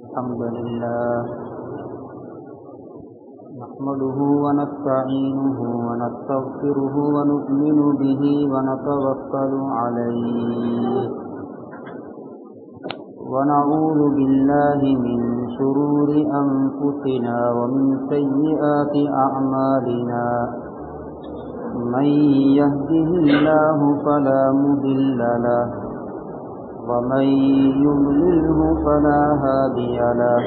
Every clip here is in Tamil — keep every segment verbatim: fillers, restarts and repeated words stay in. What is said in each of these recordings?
الحمد لله نحمده ونستعينه ونستغفره ونؤمن به ونتوكل عليه ونعوذ بالله من شرور أنفسنا ومن سيئات أعمالنا من يهده الله فلا مضل له ومن يضلله فلا هادي له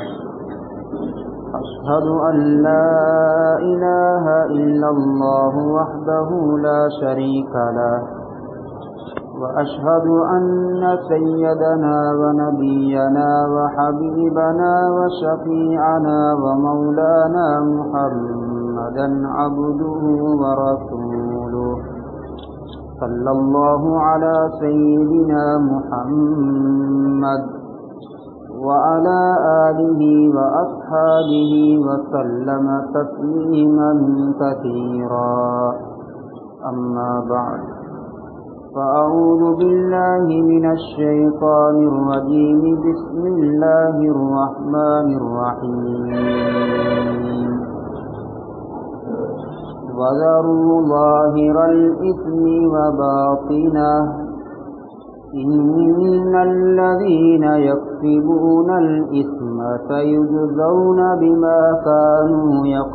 أشهد أن لا إله إلا الله وحده لا شريك له وأشهد أن سيدنا ونبينا وحبيبنا وشفيعنا ومولانا محمدا عبده ورسوله صلى الله على سيدنا محمد وعلى آله وأصحابه وسلم تسليما كثيرا أما بعد فأعوذ بالله من الشيطان الرجيم بسم الله الرحمن الرحيم وذروا ظاهر الإثم وباطنه إن الذين يكسبون الإثم سيجزون بما كانوا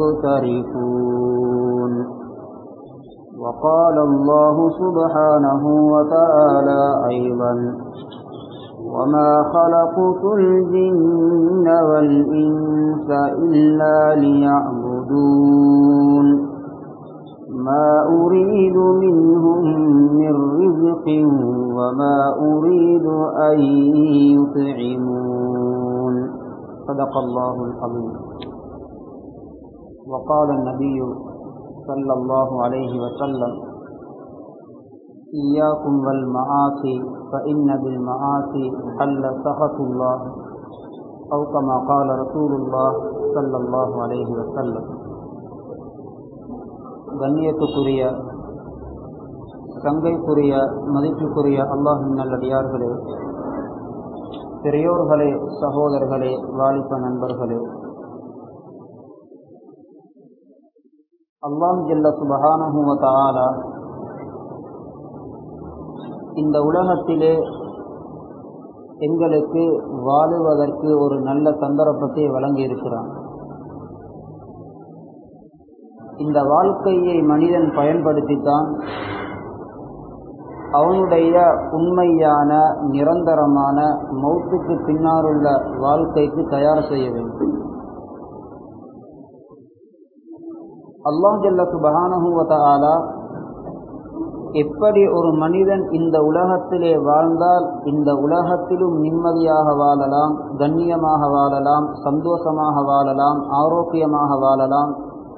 يقترفون وقال الله سبحانه وتعالى أيضا وما خلقت الجن والإنس إلا ليعبدون ما أريد منهم من رزق وما أريد أن يطعمون صدق الله العظيم. وقال النبي صلى الله عليه وسلم إياكم والمعاصي فإن بالمعاصي حل سخط الله أو كما قال رسول الله صلى الله عليه وسلم. கண்ணியத்துக்குரிய சங்கைக்குரிய மதிப்புக்குரிய அல்லாஹ்வின் நல்லடியார்களே, பெரியோர்களே, சகோதரர்களே, வாலிப நண்பர்களே, அல்லாஹ் ஜல்ல சுப்ஹானஹு வ தஆலா இந்த உலகத்திலே எங்களுக்கு வாழுவதற்கு ஒரு நல்ல சந்தர்ப்பத்தை வழங்கி இருக்கிறான். இந்த வாழ்க்கையை மனிதன் பயன்படுத்தித்தான் அவனுடைய உண்மையான நிரந்தரமான மௌத்துக்கு பின்னாலுள்ள வாழ்க்கைக்கு தயார் செய்ய வேண்டும். அல்லாஹ் ஜல்ல சுப்ஹானஹு வ தஆலா எப்படி ஒரு மனிதன் இந்த உலகத்திலே வாழ்ந்தால் இந்த உலகத்திலும் நிம்மதியாக வாழலாம், கண்ணியமாக வாழலாம், சந்தோஷமாக வாழலாம், ஆரோக்கியமாக வாழலாம்,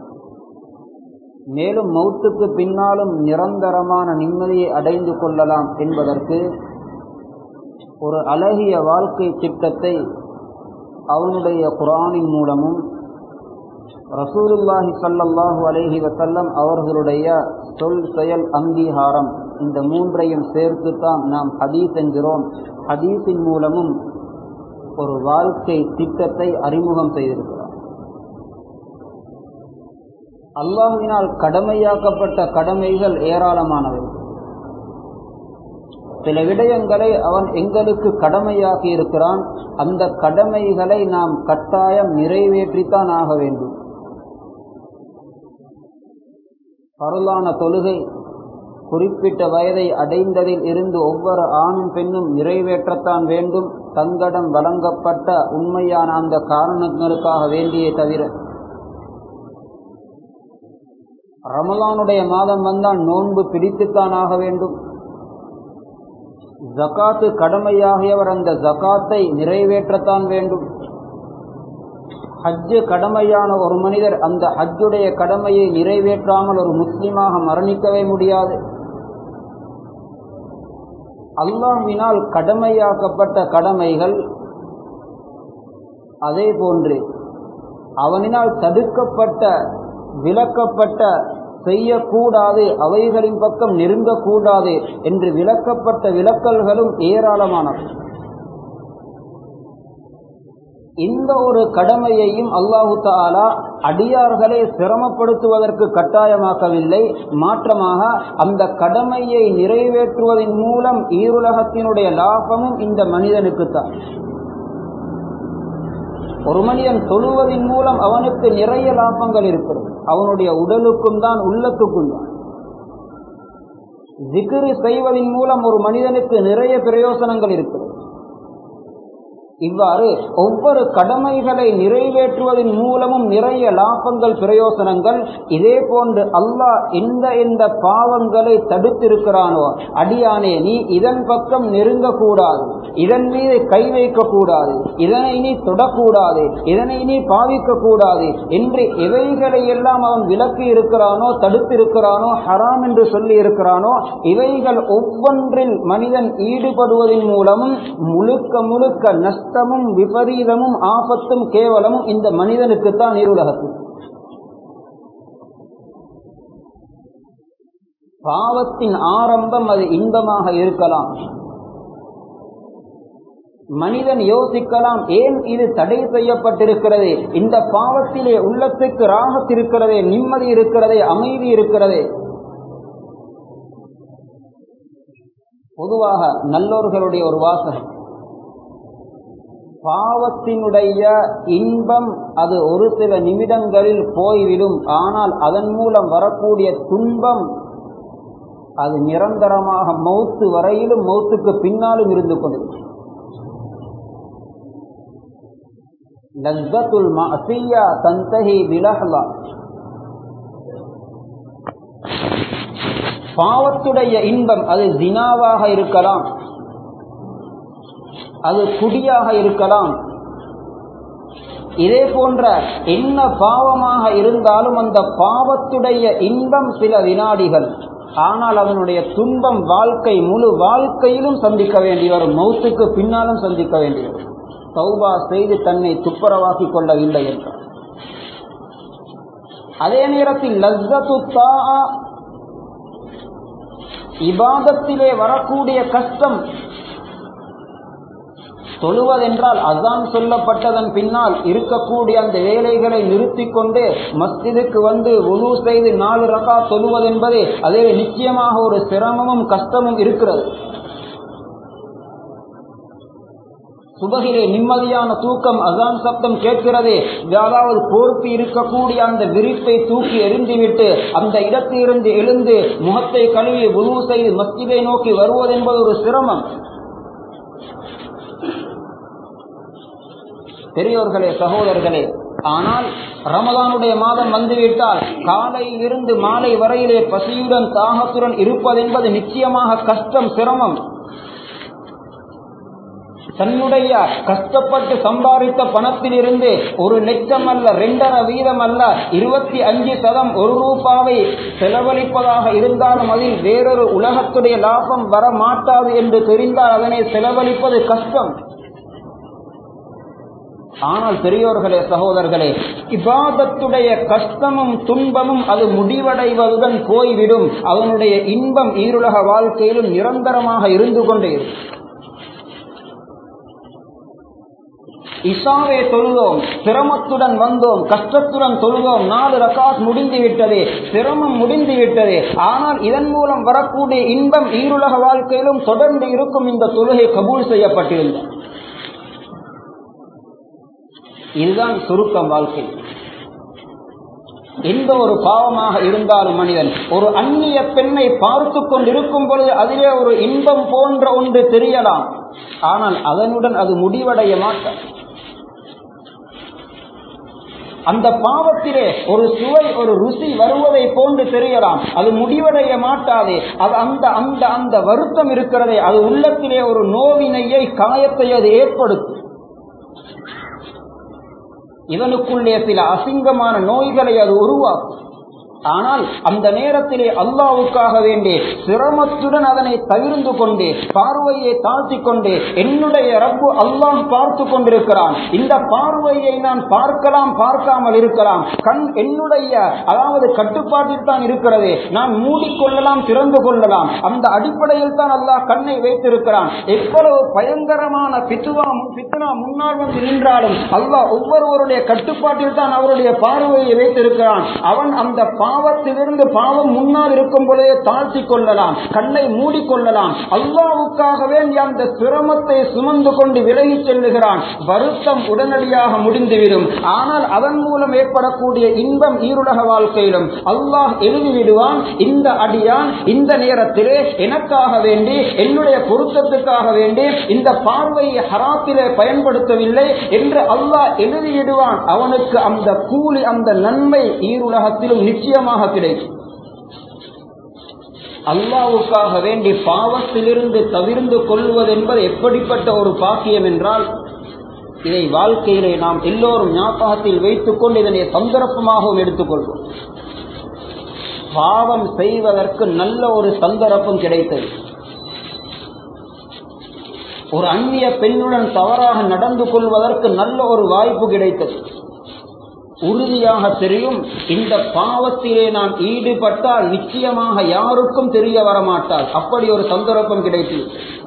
மேலும் மௌத்துக்கு பின்னாலும் நிரந்தரமான நிம்மதியை அடைந்து கொள்ளலாம் என்பதற்கு ஒரு அழகிய வாழ்க்கை திட்டத்தை அவனுடைய குர்ஆனின் மூலமும் ரசூலுல்லாஹி ஸல்லல்லாஹு அலைஹி வஸல்லம் அவர்களுடைய சொல் செயல் அங்கீகாரம் இந்த மூன்றையும் சேர்த்துத்தான் நாம் ஹதீஸ் என்கிறோம். ஹதீஸின் மூலமும் ஒரு வாழ்க்கை திட்டத்தை அறிமுகம் செய்திருக்கிறோம். அல்லாஹ்வினால் கடமையாக்கப்பட்ட கடமைகள் ஏராளமானவை. சில விடயங்களை அவன் எங்களுக்கு கடமையாக்கி இருக்கிறான். அந்த கடமைகளை நாம் கட்டாயம் நிறைவேற்றித்தான் ஆக வேண்டும். பரலான தொழுகை குறிப்பிட்ட வயதை அடைந்ததில் இருந்து ஒவ்வொரு ஆணும் பெண்ணும் நிறைவேற்றத்தான் வேண்டும், தங்களிடம் வழங்கப்பட்ட உண்மையான அந்த காரணங்களுக்காக வேண்டியே தவிர. ரமலானுடைய மாதம் வந்தால் நோன்பு பிடித்துத்தான் ஆக வேண்டும். ஜகாத்து கடமையாகியவர் அந்த ஜகாத்தை நிறைவேற்றத்தான் வேண்டும். ஹஜ்ஜு கடமையான ஒரு மனிதர் அந்த ஹஜ்ஜுடைய கடமையை நிறைவேற்றாமல் ஒரு முஸ்லிமாக மரணிக்கவே முடியாது. அல்லாஹ்வினால் கடமையாக்கப்பட்ட கடமைகள் அதே போன்று அவனினால் தடுக்கப்பட்ட விலக்கப்பட்ட செய்யக்கூடாது, அவைகளின் பக்கம் நெருங்கக்கூடாது என்று விலக்கப்பட்ட விலக்கல்களும் ஏராளமானவை. இந்த ஒரு கடமையையும் அல்லாஹு தஆலா அடியார்களை சிரமப்படுத்துவதற்கு கட்டாயமாக்கவில்லை. மாற்றமாக அந்த கடமையை நிறைவேற்றுவதன் மூலம் ஈருலகத்தினுடைய லாபமும் இந்த மனிதனுக்குத்தான். ஒரு மனிதன் தொழுவதன் மூலம் அவனுக்கு நிறைய லாபங்கள் இருக்கிறது. அவனுடைய உடலுக்கும் தான் உள்ளத்துக்கும் தான். ஜிக்ரு செய்வதன் மூலம் ஒரு மனிதனுக்கு நிறைய பிரயோசனங்கள் இருக்கிறது. இவ்வாறு ஒவ்வொரு கடமைகளை நிறைவேற்றுவதன் மூலமும் நிறைய லாபங்கள் பிரயோசனங்கள். இதே போன்று அல்லாஹ் எந்த எந்த பாவங்களை தடுத்திருக்கிறானோ, அடியானே நீ இதன் பக்கம் நெருங்கக்கூடாது, இதன் மீது கை வைக்க கூடாது, இதனை நீ தொடக்கூடாது, இதனை நீ பாவிக்க கூடாது என்று எவைகளை எல்லாம் அவன் விலக்கி இருக்கிறானோ, தடுத்திருக்கிறானோ, ஹராம் என்று சொல்லி இருக்கிறானோ, இவைகள் ஒவ்வொன்றில் மனிதன் ஈடுபடுவதன் மூலமும் முழுக்க முழுக்க நஷ்ட நஷ்டமும் விபரீதமும் ஆபத்தும் கேவலமும் இந்த மனிதனுக்குத்தான் ஈருலகத்தில். பாவத்தின் ஆரம்பம் அது இன்பமாக இருக்கலாம். மனிதன் யோசிக்கலாம், ஏன் இது தடை செய்யப்பட்டிருக்கிறது? இந்த பாவத்திலே உள்ளத்துக்கு ராகத் இருக்கிறதே, நிம்மதி இருக்கிறதே, அமைதி இருக்கிறதே. பொதுவாக நல்லோர்களுடைய ஒரு வாசகம், பாவத்தினுடைய இன்பம் அது ஒரு சில நிமிடங்களில் போய்விடும், ஆனால் அதன் மூலம் வரக்கூடிய துன்பம் அது நிரந்தரமாக மௌத்து வரையிலும் மௌத்துக்கு பின்னாலும் இருந்து கொண்டிருக்கும். லஸ்ஸத்துல் மஅசியா தன்தஹி பிலஹ்லா. பாவத்துடைய இன்பம் அது ஜினாவாக இருக்கலாம், அது குடியாக இருக்கலாம். இதே போன்ற என்ன பாவமாக இருந்தாலும் அந்த பாவத்துடைய இன்பம் சில வினாடிகள், ஆனால் அதனுடைய துன்பம் வாழ்க்கை முழு வாழ்க்கையிலும் சந்திக்க வேண்டி வரும், மௌத்துக்கு பின்னாலும் சந்திக்க வேண்டி வரும். தௌபா செய்து தன்னை துப்புரவாக்கி கொள்ளவில்லை என்றார். அதே நேரத்தில் லஸ்ஸத்து தாஆ, இபாதத்திலே வரக்கூடிய கஷ்டம். தொழுவதென்றால் அசான் சொல்லப்பட்டதன் பின்னால் இருக்கக்கூடிய அந்த வேலைகளை நிறுத்தி கொண்டு மஸ்ஜிதுக்கு வந்து வுது செய்து நாலு ரகா தொழுவதென்பது அதே நிச்சயமாக ஒரு சிரமமும் கஷ்டமும் இருக்கிறது. சுபகிலே நிம்மதியான தூக்கம், அசான் சப்தம் கேட்கிறது, அதாவது போர்த்தி இருக்கக்கூடிய அந்த விரிப்பை தூக்கி எறிந்துவிட்டு அந்த இடத்திலிருந்து எழுந்து முகத்தை கழுவி வுது செய்து மஸ்ஜிதை நோக்கி வருவதென்பது ஒரு சிரமம். பெரியோர்களே, சகோதரர்களே, ஆனால் ரமதானுடைய மாதம் வந்துவிட்டால் காலையில் இருந்து மாலை வரையிலே பசியுடன் தாகத்துடன் இருப்பதென்பது நிச்சயமாக கஷ்டம், சிரமம். தன்னுடைய கஷ்டப்பட்டு சம்பாதித்த பணத்தில் இருந்து ஒரு லட்சம் அல்ல, ரெண்டரை வீதம் அல்ல, இருபத்தி அஞ்சு சதம் ஒரு ரூபாவை செலவழிப்பதாக இருந்தாலும் அதில் வேறொரு உலகத்துடைய லாபம் வர மாட்டாது என்று தெரிந்தால் அதனை செலவழிப்பது கஷ்டம். ஆனால் பெரியோர்களே, சகோதரர்களே, இபாதத்துடைய கஷ்டமும் துன்பமும் அது முடிவடைவதுடன் போய்விடும். அதனுடைய இன்பம் ஈருலக வாழ்க்கையிலும் நிரந்தரமாக இருந்து கொண்டே இருக்கும். இஷாவை தொழுதோம், சிரமத்துடன் வந்தோம், கஷ்டத்துடன் தொழுதோம், நாலு ரகாத் முடிந்து விட்டது, சிரமம் முடிந்து விட்டது. ஆனால் இதன் மூலம் வரக்கூடிய இன்பம் ஈருலக வாழ்க்கையிலும் தொடர்ந்து இருக்கும். இந்த தொழுகை கபூல் செய்யப்பட்டிருந்தது. இதுதான் சுருக்கம் வாழ்க்கை. எந்த ஒரு பாவமாக இருந்தாலும் மனிதன் ஒரு அந்நிய பெண்ணை பார்த்து கொண்டிருக்கும் பொழுது அதிலே ஒரு இன்பம் போன்ற ஒன்று தெரியலாம், ஆனால் அதனுடன் அது முடிவடைய மாட்டார். அந்த பாவத்திலே ஒரு சுவை, ஒரு ருசி வருவதை போன்று தெரியலாம், அது முடிவடைய மாட்டாது. அது அந்த அந்த அந்த வருத்தம் இருக்கிறதே, அது உள்ளத்திலே ஒரு நோவினையை, காயத்தை அது ஏற்படுத்தும். இவனுக்குள்ளே சில அசிங்கமான நோய்களை அது உருவாக்கும். ஆனால் அந்த நேரத்திலே அல்லாஹ்வுக்காக வேண்டி சிரமத்துடன் அதனை தவிர்ந்து கொண்டு பார்வையை தாழ்த்தி கொண்டு என்னுடைய ரப்பு அல்லாஹ் பார்த்து கொண்டிருக்கிறான், இந்த பார்வையை நான் பார்க்கலாம் பார்க்காமல் இருக்கலாம், கண் என்னுடைய அதாவது கட்டுப்பாட்டில் தான் இருக்கிறது, நான் மூடிக்கொள்ளலாம் திறந்து கொள்ளலாம், அந்த அடிப்படையில் தான் அல்லாஹ் கண்ணை வைத்திருக்கிறான். எவ்வளவு பயங்கரமான பித்துவா பித்னா முன்னால் வந்து நின்றாலும் அல்லாஹ் ஒவ்வொருவருடைய கட்டுப்பாட்டில் தான் அவருடைய பார்வையை வைத்திருக்கிறான். அவன் அந்த பாவத்திலிருந்து பாவம் முன்னால் இருக்கும் பொழுதே தாழ்த்தி கொள்ளலாம், கண்ணை மூடிக்கொள்ளலாம். அல்லாஹ்வுக்காக வேண்டி அந்த சிரமத்தை சுமந்து கொண்டு விலகி செல்லுகிறான். வருத்தம் உடனடியாக முடிந்துவிடும். ஆனால் அதன் மூலம் ஏற்படக்கூடிய இன்பம் ஈருலக வாழ்க்கையிலும் அல்லாஹ் எழுதிவிடுவான். இந்த அடியான் இந்த நேரத்திலே எனக்காக வேண்டி என்னுடைய பொருத்தத்துக்காக வேண்டி இந்த பார்வையை ஹராத்திலே பயன்படுத்தவில்லை என்று அல்லாஹ் எழுதிவிடுவான். அவனுக்கு அந்த கூலி அந்த நன்மை ஈருலகத்திலும் நிச்சயமாக கிடைக்கும். அல்லாஹ்வுக்காக வேண்டி பாவத்திலிருந்து தவிர்ந்து கொள்வது என்பது எப்படிப்பட்ட ஒரு பாக்கியம் என்றால், இதை வாழ்க்கையிலே நாம் எல்லோரும் ஞாபகத்தில் வைத்துக் கொண்டு இதனை சந்தர்ப்பமாகவும் எடுத்துக்கொள்வோம். பாவம் செய்வதற்கு நல்ல ஒரு சந்தர்ப்பம் கிடைத்தது. ஒரு அந்நிய பெண்ணுடன் தவறாக நடந்து கொள்வதற்கு நல்ல ஒரு வாய்ப்பு கிடைத்தது. உறுதியாக தெரியும், இந்த பாவத்திலே நான் ஈடுபட்டால் நிச்சயமாக யாருக்கும் தெரிய வரமாட்டால், அப்படி ஒரு சந்தர்ப்பம் கிடைத்தது.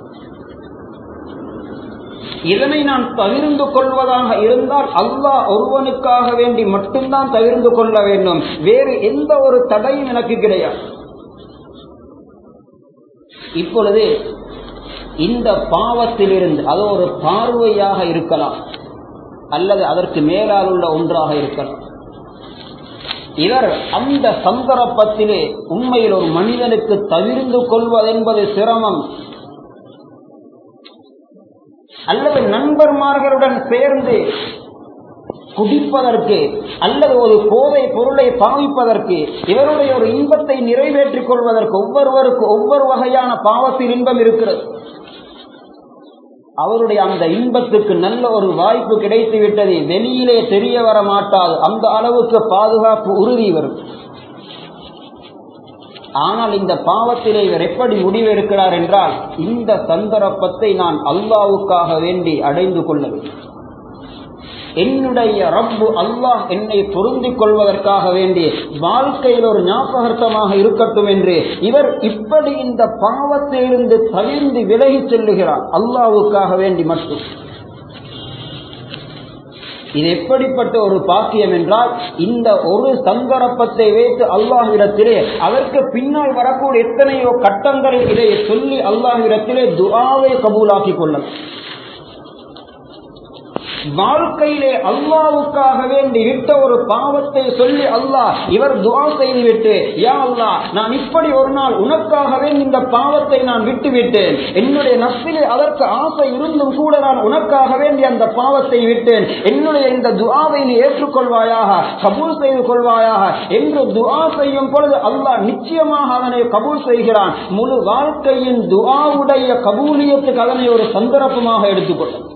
இதனை நான் தவிர்ந்து கொள்வதாக இருந்தால் அல்லாஹ் ஒருவனுக்காக வேண்டி மட்டும்தான் தவிர்ந்து கொள்ள வேண்டும், வேறு எந்த ஒரு தடையும் எனக்கு கிடையாது. இப்பொழுது இந்த பாவத்திலிருந்து அது ஒரு பார்வையாக இருக்கலாம் அல்லது அதற்கு மேலால் உள்ள ஒன்றாக இருக்கலாம். இவர் அந்த சந்தர்ப்பத்திலே உண்மையில் ஒரு மனிதனுக்கு தவிர்ந்து கொள்வதென்பது சிரமம். அல்லது நண்பர்மார்களுடன் சேர்ந்து குடிப்பதற்கு அல்லது ஒரு போதை பொருளை பாவிப்பதற்கு இவருடைய ஒரு இன்பத்தை நிறைவேற்றிக் கொள்வதற்கு ஒவ்வொருவருக்கு ஒவ்வொரு வகையான பாவத்தில் இன்பம் இருக்கிறது. அவருடைய அந்த இன்பத்துக்கு நல்ல ஒரு வாய்ப்பு கிடைத்து விட்டது, வெளியிலே தெரிய வர மாட்டாது, அந்த அளவுக்கு பாதுகாப்பு உறுதி வரும். ஆனால் இந்த பாவத்திலே இவர் எப்படி முடிவெடுக்கிறார் என்றால், இந்த சந்தர்ப்பத்தை நான் அல்லாஹ்வுக்காக வேண்டி அடைந்து கொள்ள வேண்டும், என்னுடைய ரப்பு அல்லாஹ் என்னை பொருந்திக் கொள்வதற்காக வேண்டி வாழ்க்கையில் ஒரு ஞாபகார்த்தமாக இருக்கட்டும் என்று இவர் இப்படி இந்த பாவத்திலிருந்து தவிர்ந்து விலகி செல்லுகிறார், அல்லாஹ்வுக்காக வேண்டி மட்டும். இது எப்படிப்பட்ட ஒரு பாக்கியம் என்றால், இந்த ஒரு சந்தர்ப்பத்தை வைத்து அல்லாஹ்விடத்திலே அதற்கு பின்னால் வரக்கூடிய எத்தனையோ கட்டங்களில் இதை சொல்லி அல்லாஹ்விடத்திலே துஆவை கபூலாக்கிக் கொள்ளலாம். வாழ்க்கையிலே அல்லாஹ்வுக்காக வேண்டி விட்ட ஒரு பாவத்தை சொல்லி அல்லாஹ் இவர் துஆ செய்துவிட்டு, யா அல்லாஹ், நான் இப்படி ஒரு நாள் உனக்காகவே இந்த பாவத்தை நான் விட்டுவிட்டேன், என்னுடைய நஃப்ஸிலே அதற்கு ஆசை இருந்தும் கூட நான் உனக்காக வேண்டி அந்த பாவத்தை விட்டேன், என்னுடைய இந்த துஆவை நீ ஏற்றுக்கொள்வாயாக, கபூல் செய்து கொள்வாயாக என்று துஆ செய்யும் பொழுது அல்லாஹ் நிச்சயமாக அதனை கபூல் செய்கிறான். முழு வாழ்க்கையின் துஆவுடைய கபூலியத்துக்கு அதனை ஒரு சந்தர்ப்பமாக எடுத்துக்கொள்ள.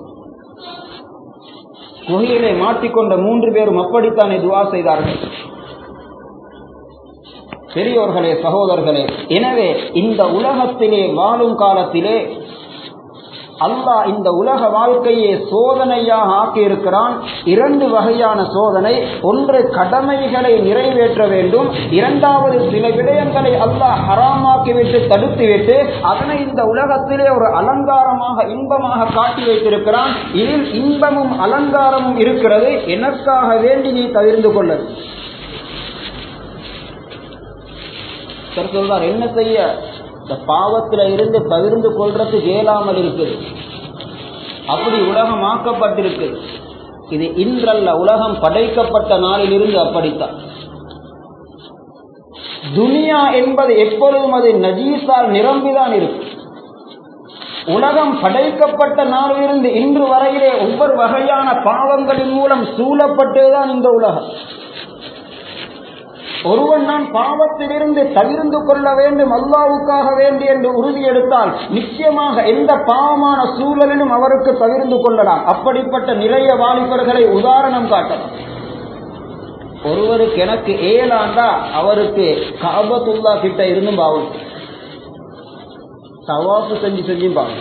குகையிலே மாட்டிக்கொண்ட மூன்று பேரும் அப்படித்தானே துஆ செய்தார்கள். பெரியோர்களே, சகோதரர்களே, எனவே இந்த உலகத்திலே வாழும் காலத்திலே அல்லாஹ் இந்த உலக வாழ்க்கையை சோதனையாக ஆக்கியிருக்கிறான். இரண்டு வகையான சோதனை. ஒன்று, கடமைகளை நிறைவேற்ற வேண்டும். இரண்டாவது, சில விடயங்களை அல்லாஹ் ஹராமாக்கிவிட்டு தடுத்துவிட்டு அதனை இந்த உலகத்திலே ஒரு அலங்காரமாக இன்பமாக காட்டி வைத்திருக்கிறான். இதில் இன்பமும் அலங்காரமும் இருக்கிறது, எனக்காக வேண்டி நீ தவிர்ந்து கொள்ள. சொல்றார், என்ன செய்ய, இந்த பாவத்தில இருந்து தவிர்ந்து கொள்றதுக்கு இயலாமல் இருக்குது, அப்படி உலகம் ஆக்கப்பட்டிருக்கு. இது இன்றல்ல, உலகம் படைக்கப்பட்ட நாளில் இருந்து அப்படித்தான். துனியா என்பது எப்பொழுதும் அது நஜீஸால் நிரம்பிதான் இருக்கு. உலகம் படைக்கப்பட்ட நாளிலிருந்து இன்று வரையிலே ஒவ்வொரு வகையான பாவங்களின் மூலம் சூழப்பட்டதுதான் இந்த உலகம். ஒருவன் நான் பாவத்திலிருந்து தவிர்ந்து கொள்ள வேண்டும், அல்லாஹ்வுக்காக வேண்டி என்று உறுதி எடுத்தால் நிச்சயமாக எந்த பாவமான சூழலிலும் அவருக்கு தவிர்ந்து கொள்ளலாம். அப்படிப்பட்ட நிறைய வாலிபர்களை உதாரணம் காட்டலாம். ஒருவருக்கு எனக்கு ஏழாண்டா அவருக்கு காபத்துல்லா கிட்ட இருந்தும் பாவம், தவாஃப் செஞ்சு செஞ்சும் பாவம்,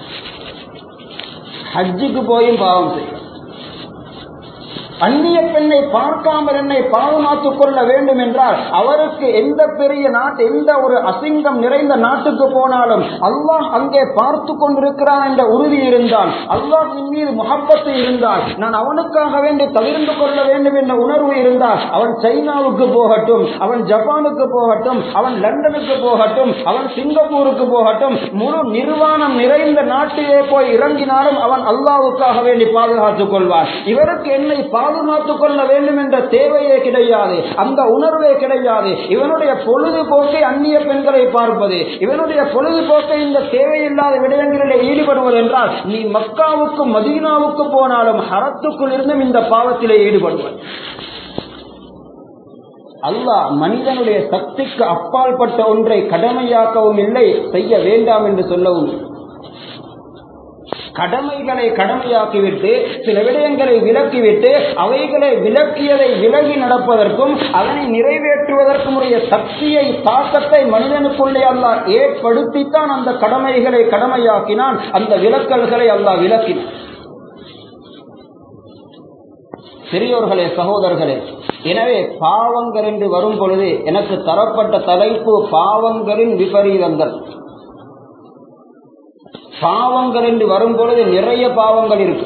ஹஜ்ஜுக்கு போயும் பாவம் செய்யும். அந்நிய பெண்ணை பார்க்காமல் என்னை பாதுகாத்துக் கொள்ள வேண்டும் என்றால் அவருக்கு எந்த பெரிய நாட்டு எந்த ஒரு அசிங்கம் நிறைந்த நாட்டுக்கு போனாலும் அல்லாஹ் அங்கே பார்த்து கொண்டிருக்கிறான் என்ற உறுதி இருந்தால், அல்லாஹ்வின் மீது முஹப்பத்து இருந்தால், நான் அவனுக்காக வேண்டி தவிர்த்து கொள்ள வேண்டும் என்ற உணர்வு இருந்தால், அவன் சைனாவுக்கு போகட்டும், அவன் ஜப்பானுக்கு போகட்டும், அவன் லண்டனுக்கு போகட்டும், அவன் சிங்கப்பூருக்கு போகட்டும், முழு நிர்வாணம் நிறைந்த நாட்டிலே போய் இறங்கினாலும் அவன் அல்லாஹ்வுக்காக வேண்டி பாதுகாத்துக் கொள்வான். இவருக்கு என்னை பாதுகாத்துக் கொள்ள வேண்டும் என்ற தேவையே கிடையாது, அந்த உணர்வே கிடையாது. இவனுடைய பொழுதுபோக்கை அந்நிய பெண்களை பார்ப்பது, இவனுடைய பொழுதுபோக்கை இந்த தேவையில்லாத விடயங்களில் ஈடுபடுவது என்றால், நீ மக்காவுக்கு மதீனாவுக்கு போனாலும் ஹரத்துக்குள் இருந்தும் இந்த பாவத்திலே ஈடுபடுவது. அல்லாஹ் மனிதனுடைய சக்திக்கு அப்பாற்பட்ட ஒன்றை கடமையாக்கவும் இல்லை, செய்ய வேண்டாம் என்று சொல்லவும். கடமைகளை கடமையாக்கிவிட்டு சில விடயங்களை விலக்கிவிட்டு அவைகளை விலக்கியதை விலகி நடப்பதற்கும் அதனை நிறைவேற்றுவதற்கும் உரிய சக்தியை தாக்கத்தை மனிதனுக்குள்ளே அல்லாஹ் ஏற்படுத்தித்தான் அந்த கடமைகளை கடமையாக்கினான், அந்த விலக்கல்களை அல்லாஹ் விலக்கினான். பெரியோர்களே, சகோதரர்களே, எனவே பாவங்கள் என்று வரும் பொழுது எனக்கு தரப்பட்ட தலைப்பு பாவங்களின் விபரீதங்கள். பாவங்கள் என்று வரும் பொழுது நிறைய பாவங்கள் இருக்கு.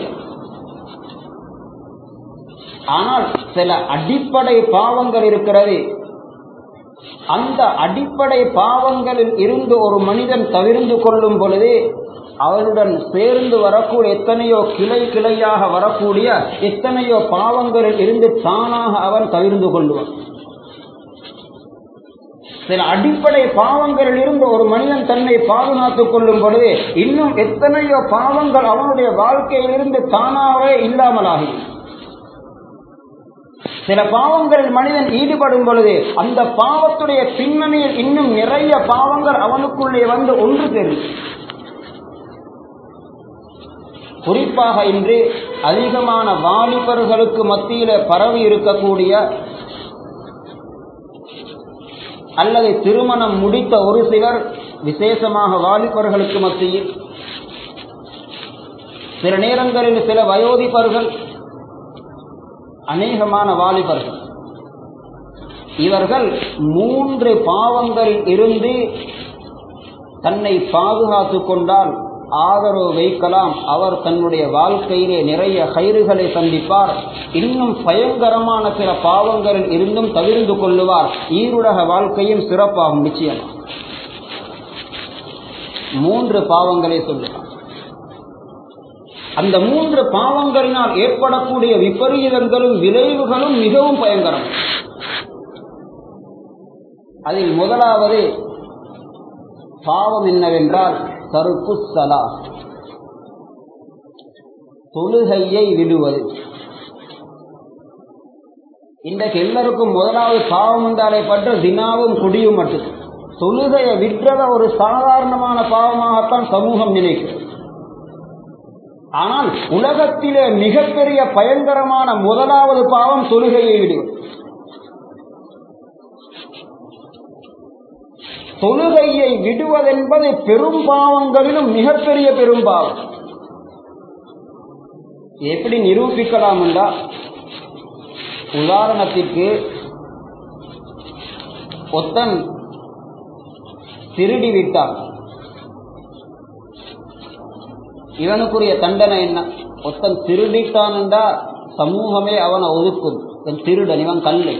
ஆனால் சில அடிப்படை பாவங்கள் இருக்கிறது. அந்த அடிப்படை பாவங்களில் இருந்து ஒரு மனிதன் தவிர்ந்து கொள்ளும் பொழுது அவருடன் சேர்ந்து வரக்கூடிய எத்தனையோ கிளை கிளையாக வரக்கூடிய எத்தனையோ பாவங்களில் இருந்து தானாக அவன் தவிர்ந்து கொள்வான். சில அடிப்படை பாவங்களில் இருந்து ஒரு மனிதன் தன்னை பாதுகாத்துக் கொள்ளும் பொழுது இன்னும் எத்தனையோ பாவங்கள் அவனுடைய வாழ்க்கையிலிருந்து தானாகவே இல்லாமலாகி, சில பாவங்களில் மனிதன் ஈடுபடும் பொழுது அந்த பாவத்துடைய பின்னணியில் இன்னும் நிறைய பாவங்கள் அவனுக்குள்ளே வந்து ஒன்று தெரியும். குறிப்பாக இன்று அதிகமான வாலிபர்களுக்கு மத்தியில பரவி இருக்கக்கூடிய அல்லது திருமணம் முடித்த ஒரு சிலர், விசேஷமாக வாலிபர்களுக்கு மத்தியில், சில நேரங்களில் சில வயோதிபர்கள், அநேகமான வாலிபர்கள், இவர்கள் மூன்று பாவங்களில் இருந்து தன்னை பாதுகாத்துக் கொண்டால் ஆதரவு வைக்கலாம். அவர் தன்னுடைய வாழ்க்கையிலே நிறைய கயிறுகளை சந்திப்பார். இன்னும் பயங்கரமான சில பாவங்களில் இருந்தும் தவிர்ந்து கொள்ளுவார். ஈருலக வாழ்க்கையும் சிறப்பாகும். நிச்சயம் மூன்று பாவங்களை சொல்லுவார். அந்த மூன்று பாவங்களினால் ஏற்படக்கூடிய விபரீதங்களும் விளைவுகளும் மிகவும் பயங்கரம். அதில் முதலாவது பாவம் என்னவென்றால் தர்க்கு ஸலாத், தொழுகையை விடுவது. இன்றைக்கு எல்லாருக்கும் முதலாவது பாவம் என்றாலே பற்ற தினாவும் குடியும் மட்டும். தொழுகையை விடுறத ஒரு சாதாரணமான பாவமாகத்தான் சமூகம் நினைக்கிறது. ஆனால் உலகத்திலே மிகப்பெரிய பயங்கரமான முதலாவது பாவம் தொழுகையை விடுவது. தொழுகையை விடுவதென்பது பெரும் பாவங்களிலும் மிகப்பெரிய பெரும் பாவம். எப்படி நிரூபிக்கலாம் என்றால், உதாரணத்திற்கு ஒத்தன் திருடி விட்டான், இவனுக்குரிய தண்டனை என்ன? ஒத்தன் திருடித்தான் என்றா சமூகமே அவனை ஒதுக்கும். திருடன், இவன் கல்லை,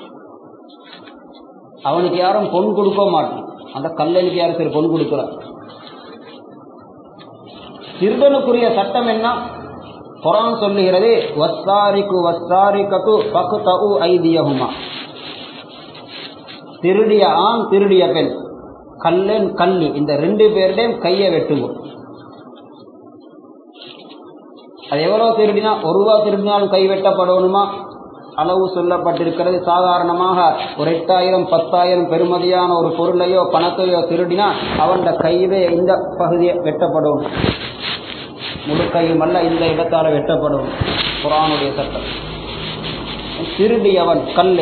அவனுக்கு யாரும் பொன் கொடுக்க மாட்டான். அந்த கல்லனுக்கு யாரும் சரி பொன் கொடுக்கிறார். திருடனுக்குரிய சட்டம் என்ன? குர்ஆன் சொல்லுகிறது, வஸ்ஸாரிகு வஸ்ஸாரிகத்து ஃபக்தஉ ஐதியஹுமா. திருடிய ஆண் திருடிய பெண், கல்லன் கல்லி, இந்த ரெண்டு பேருடையும் கையை வெட்டுவோம். அது எவ்வளவு திருடினா? ஒரு ரூபா திருடினாலும் கை வெட்டப்படணுமா? அளவு சொல்லப்பட்டிருக்கிறது. சாதாரணமாக ஒரு எட்டாயிரம் பத்தாயிரம் பெருமதியான ஒரு பொருளையோ பணத்தையோ திருடினா அவன் கையிலே இந்த பகுதியை வெட்டப்படும், முழு கையும் அல்ல, இந்த இடத்தால வெட்டப்படும். குர்ஆனுடைய சட்டம். திருடியவன் கல்லை.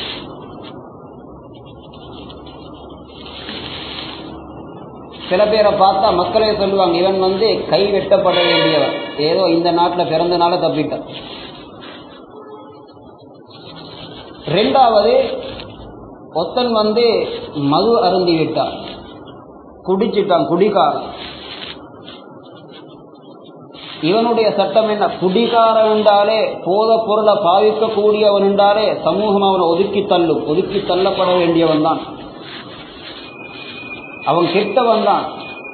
சில பேரை பார்த்தா மக்களே சொல்லுவாங்க, இவன் வந்து கை வெட்டப்பட வேண்டியவன், ஏதோ இந்த நாட்டில் பிறந்தனால தப்பிட்டான். ரெண்டாவது, ஒத்தன் வந்து மது அருந்தி விட்டான், குடிச்சிட்டான், குடிகாரன். இவனுடைய சட்டம் என்ன? குடிகாரன் என்றாலே, போத பொருளை பாவிக்க கூடியவன் என்றாலே சமூகம் அவனை ஒதுக்கி தள்ளும், ஒதுக்கி தள்ளப்பட வேண்டியவன் தான், அவன் கெட்டவன் தான்.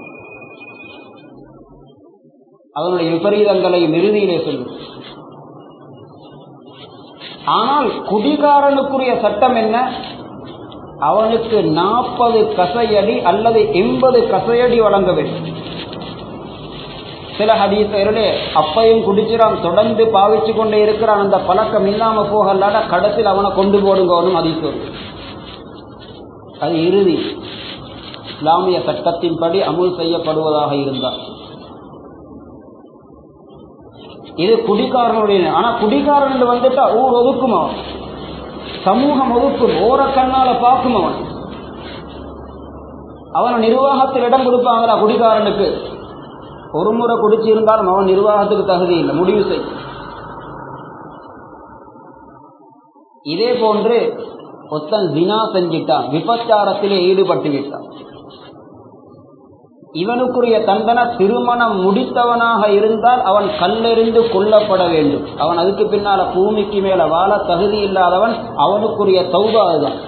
அவனுடைய விபரீதங்களை இறுதியிலே சொல்லும். ஆனால் குடிகாரனுக்குரிய சட்டம் என்ன? அவனுக்கு நாற்பது கசையடி அல்லது எண்பது கசையடி வழங்க வேண்டும். சில ஹதீஸ்களிலே அப்பையும் குடிச்சிறான், தொடர்ந்து பாவிச்சு கொண்டே இருக்கிறான், அந்த பழக்கம் இல்லாம போகலாட கடத்தில் அவனை கொண்டு போடுங்கன்னு ஹதீஸ் வரும். அது இறுதி இஸ்லாமிய சட்டத்தின்படி அமுல் செய்யப்படுவதாக இருந்தார். இது குடிகாரனுடைய. ஆனா குடிகாரன் என்று வந்துட்டா ஊர் ஒதுக்கும், அவன் சமூகம் ஒதுக்கும், ஓர கண்ணால பார்க்கும். அவன் அவனை நிர்வாகத்தில் இடம் கொடுப்பாங்களா? குடிகாரனுக்கு ஒரு முறை குடிச்சு இருந்தாலும் அவன் நிர்வாகத்துக்கு தகுதி இல்லை, முடிவு செய். இதே போன்று ஒத்தன் ஜினா செஞ்சிட்டான், விபச்சாரத்திலே ஈடுபட்டு விட்டான், இவனுக்குரிய தண்டனை திருமணம் முடித்தவனாக இருந்தால் அவன் கல்லெறிந்து கொல்லப்பட வேண்டும். அவன் அதுக்கு பின்னால பூமிக்கு மேல வாழ தகுதி இல்லாதவன், அவனுக்குரிய தௌபா அதுதான்.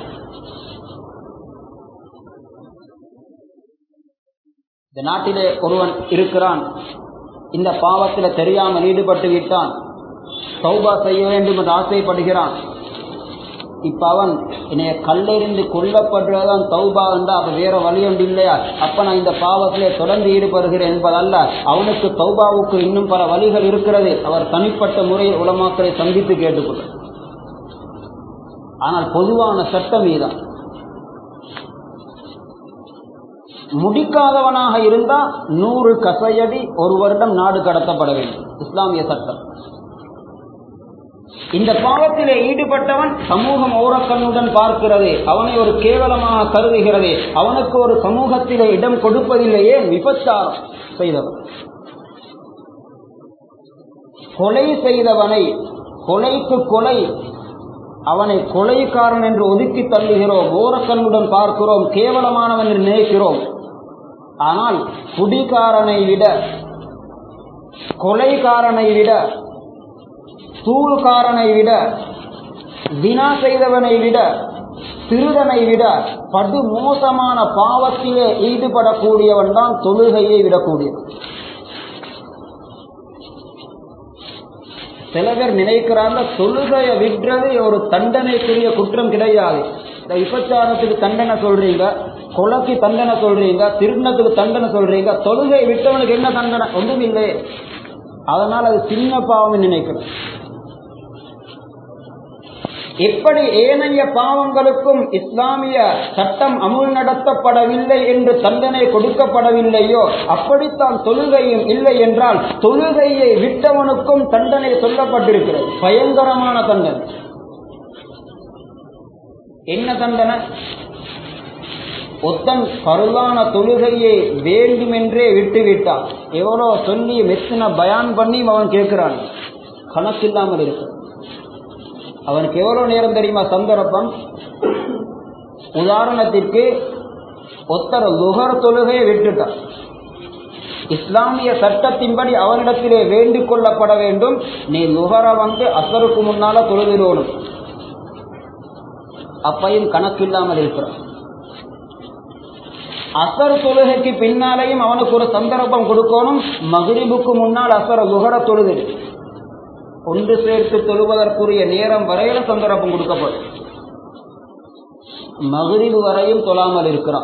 இந்த நாட்டிலே ஒருவன் இருக்கிறான், இந்த பாவத்தில் தெரியாமல் ஈடுபட்டு விட்டான், தௌபா செய்ய வேண்டும் என்று ஆசைப்படுகிறான். இப்ப அவன் என்னைய கல்லெறிந்து கொல்லப்படுறதான் தௌபா என்றா, அப்ப வேற வழி ஒன்று இல்லையா? அப்ப நான் இந்த பாவத்திலே தொடர்ந்து ஈடுபடுகிறேன் என்பதல்ல, அவனுக்கு தௌபாவுக்கு இன்னும் பல வழிகள் இருக்கிறது. அவர் தனிப்பட்ட முறையில் உலமாக்களை சந்தித்து கேட்டுக்கொள்ள. ஆனால் பொதுவான சட்டம் இதுதான். முடிக்காதவனாக இருந்தா நூறு கசையடி, ஒரு வருடம் நாடு கடத்தப்பட வேண்டும், இஸ்லாமிய சட்டம். இந்த பாவத்திலே ஈடுபட்டவன் சமூகம் ஓரக்கண்ணுடன் பார்க்கிறது, அவனை ஒரு கேவலமாக கருதுகிறது, அவனுக்கு ஒரு சமூகத்திலே இடம் கொடுப்பதில்லையே. விபச்சாரம் செய்தவன், கொலை செய்தவனை, கொலைக்கு கொலை, அவனை கொலைக்காரன் என்று ஒதுக்கி தள்ளுகிறோம், ஓரக்கண்ணுடன் பார்க்கிறோம், கேவலமானவன் என்று நினைக்கிறோம். ஆனால் குடிகாரனை விட, கொலைகாரனை விட, தூள்காரனை விட, தினா செய்தவனை விட, திருடனை விட படு மோசமான பாவத்திலே ஈடுபடக்கூடியவன் தான் தொழுகையை விடக்கூடியவன். சில பேர் நினைக்கிறாங்க தொழுகையை விடுறது ஒரு தண்டனைக்குரிய குற்றம் கிடையாது. இந்த விபச்சாரத்துக்கு தண்டனை சொல்றீங்க, கொலைக்கு தண்டனை சொல்றீங்க, திருநத்துக்கு தண்டனை சொல்றீங்க, தொழுகை விட்டவனுக்கு என்ன தண்டனை? ஒன்றும் இல்லை. அதனால் அது சின்ன பாவம் நினைக்கிறோம். எப்படி ஏனைய பாவங்களுக்கும் இஸ்லாமிய சட்டம் அமுல் நடத்தப்படவில்லை என்று தண்டனை கொடுக்கப்படவில்லையோ, அப்படித்தான் தொழுகையும் இல்லை என்றால் தொழுகையை விட்டவனுக்கும் தண்டனை சொல்லப்பட்டிருக்கிறது, பயங்கரமான தண்டனை. என்ன தண்டனை? ஒத்தன் பருளான தொழுகையை வேண்டுமென்றே விட்டுவிட்டான். எவ்வளோ சொல்லி மெத்தின பயான் பண்ணி அவன் கேட்கிறான், கணக்கில்லாமல் இருக்கு. அவனுக்கு எவ்வளவு நேரம் தெரியுமா சந்தர்ப்பம்? உதாரணத்திற்கு ஒத்தர் லுஹர் தொழுகையை விட்டுட்டான். இஸ்லாமிய சட்டத்தின்படி அவனிடத்திலே வேண்டிக் கொள்ளப்பட வேண்டும், நீ லுஹரை வந்து அசருக்கு முன்னால தொழுதிடணும். அப்பையும் கணக்கில்லாமல் இருக்கிறான். அசர் தொழுகைக்கு பின்னாலேயும் அவனுக்கு ஒரு சந்தர்ப்பம் கொடுக்கணும். மக்ரிபுக்கு முன்னால் அசர லுஹர தொழுது ஒன்று சேர்த்து தொழுவதற்குரிய நேரம் வரையில சந்தர்ப்பம் கொடுக்கப்படும். மக்ரிபு வரையும் தொழாமல் இருக்கிறான்,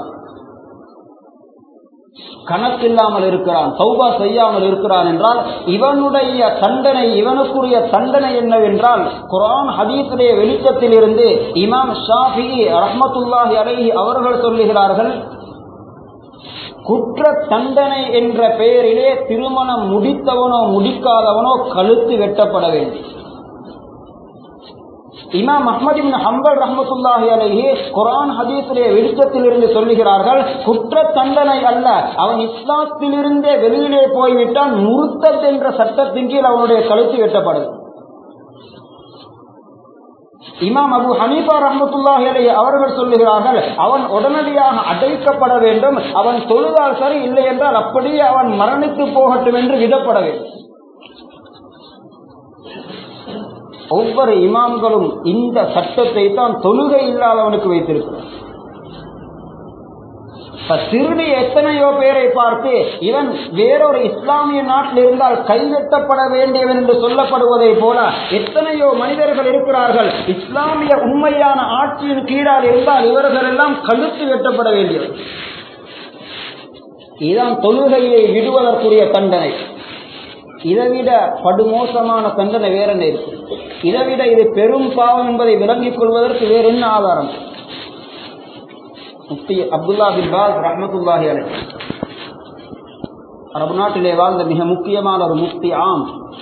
கணக்கில்லாமல் இருக்கிறான், தௌபா செய்யாமல் இருக்கிறான் என்றால் இவனுடைய தண்டனை, இவனுக்குரிய தண்டனை என்னவென்றால் குர்ஆன் ஹதீஸுடைய வெளிச்சத்தில் இருந்து இமாம் ஷாஃபிஈ ரஹ்மத்துல்லாஹி அலைஹி அவர்கள் சொல்லுகிறார்கள், குற்ற தண்டனை என்ற பெயரிலே திருமணம் முடித்தவனோ முடிக்காதவனோ கழுத்து வெட்டப்பட வேண்டும். இமாம் அஹ்மத் இப்னு ஹம்பல் ரஹ்மத்துல்லாஹி அலைஹி குர்ஆன் ஹதீஸிலே வெளிச்சத்திலிருந்து சொல்லுகிறார்கள், குற்ற தண்டனை அல்ல, அவன் இஸ்லாத்திலிருந்தே வெளியிலே போய்விட்டான், முர்த்தத் என்ற சட்டத்தின் கீழ் அவனுடைய கழுத்து வெட்டப்படுது. இமாம் அபு ஹனீஃபா ரஹ்மத்துல்லாஹி அலைஹி அவர்கள் சொல்லுகிறார்கள், அவன் உடனடியாக அடைக்கப்பட வேண்டும், அவன் தொழுதால் சரி, இல்லை என்றால் அப்படியே அவன் மரணித்து போகட்டும் என்று விடப்பட வேண்டும். ஒவ்வொரு இமாம்களும் இந்த சட்டத்தை தான் தொழுகை இல்லாதவனுக்கு வைத்திருக்கிறார். திருடி எத்தனையோ பேரை பார்த்து இவன் வேறொரு இஸ்லாமிய நாட்டில் இருந்தால் கைவெட்டப்பட வேண்டியவன் என்று சொல்லப்படுவதை போல எத்தனையோ மனிதர்கள் இருக்கிறார்கள். இஸ்லாமிய உண்மையான ஆட்சியின் கீழால் இருந்தால் இவர்கள் எல்லாம் கழுத்து வெட்டப்பட வேண்டியவர். இதுதான் தொழுகையை விடுவதற்குரிய தண்டனை. இதைவிட படுமோசமான தண்டனை வேற என்ன இருக்கு? இதைவிட இது பெரும் பாவம் என்பதை விளங்கிக் கொள்வதற்கு வேற என்ன ஆதாரம்? முஃப்தி அப்துல்லா பின் பாஸ் ரஹ்மத்துல்லாஹி அலைஹி அரபு நாட்டிலே வாழ்ந்த மிக முக்கியமான ஒரு முஃப்தி ஆம்.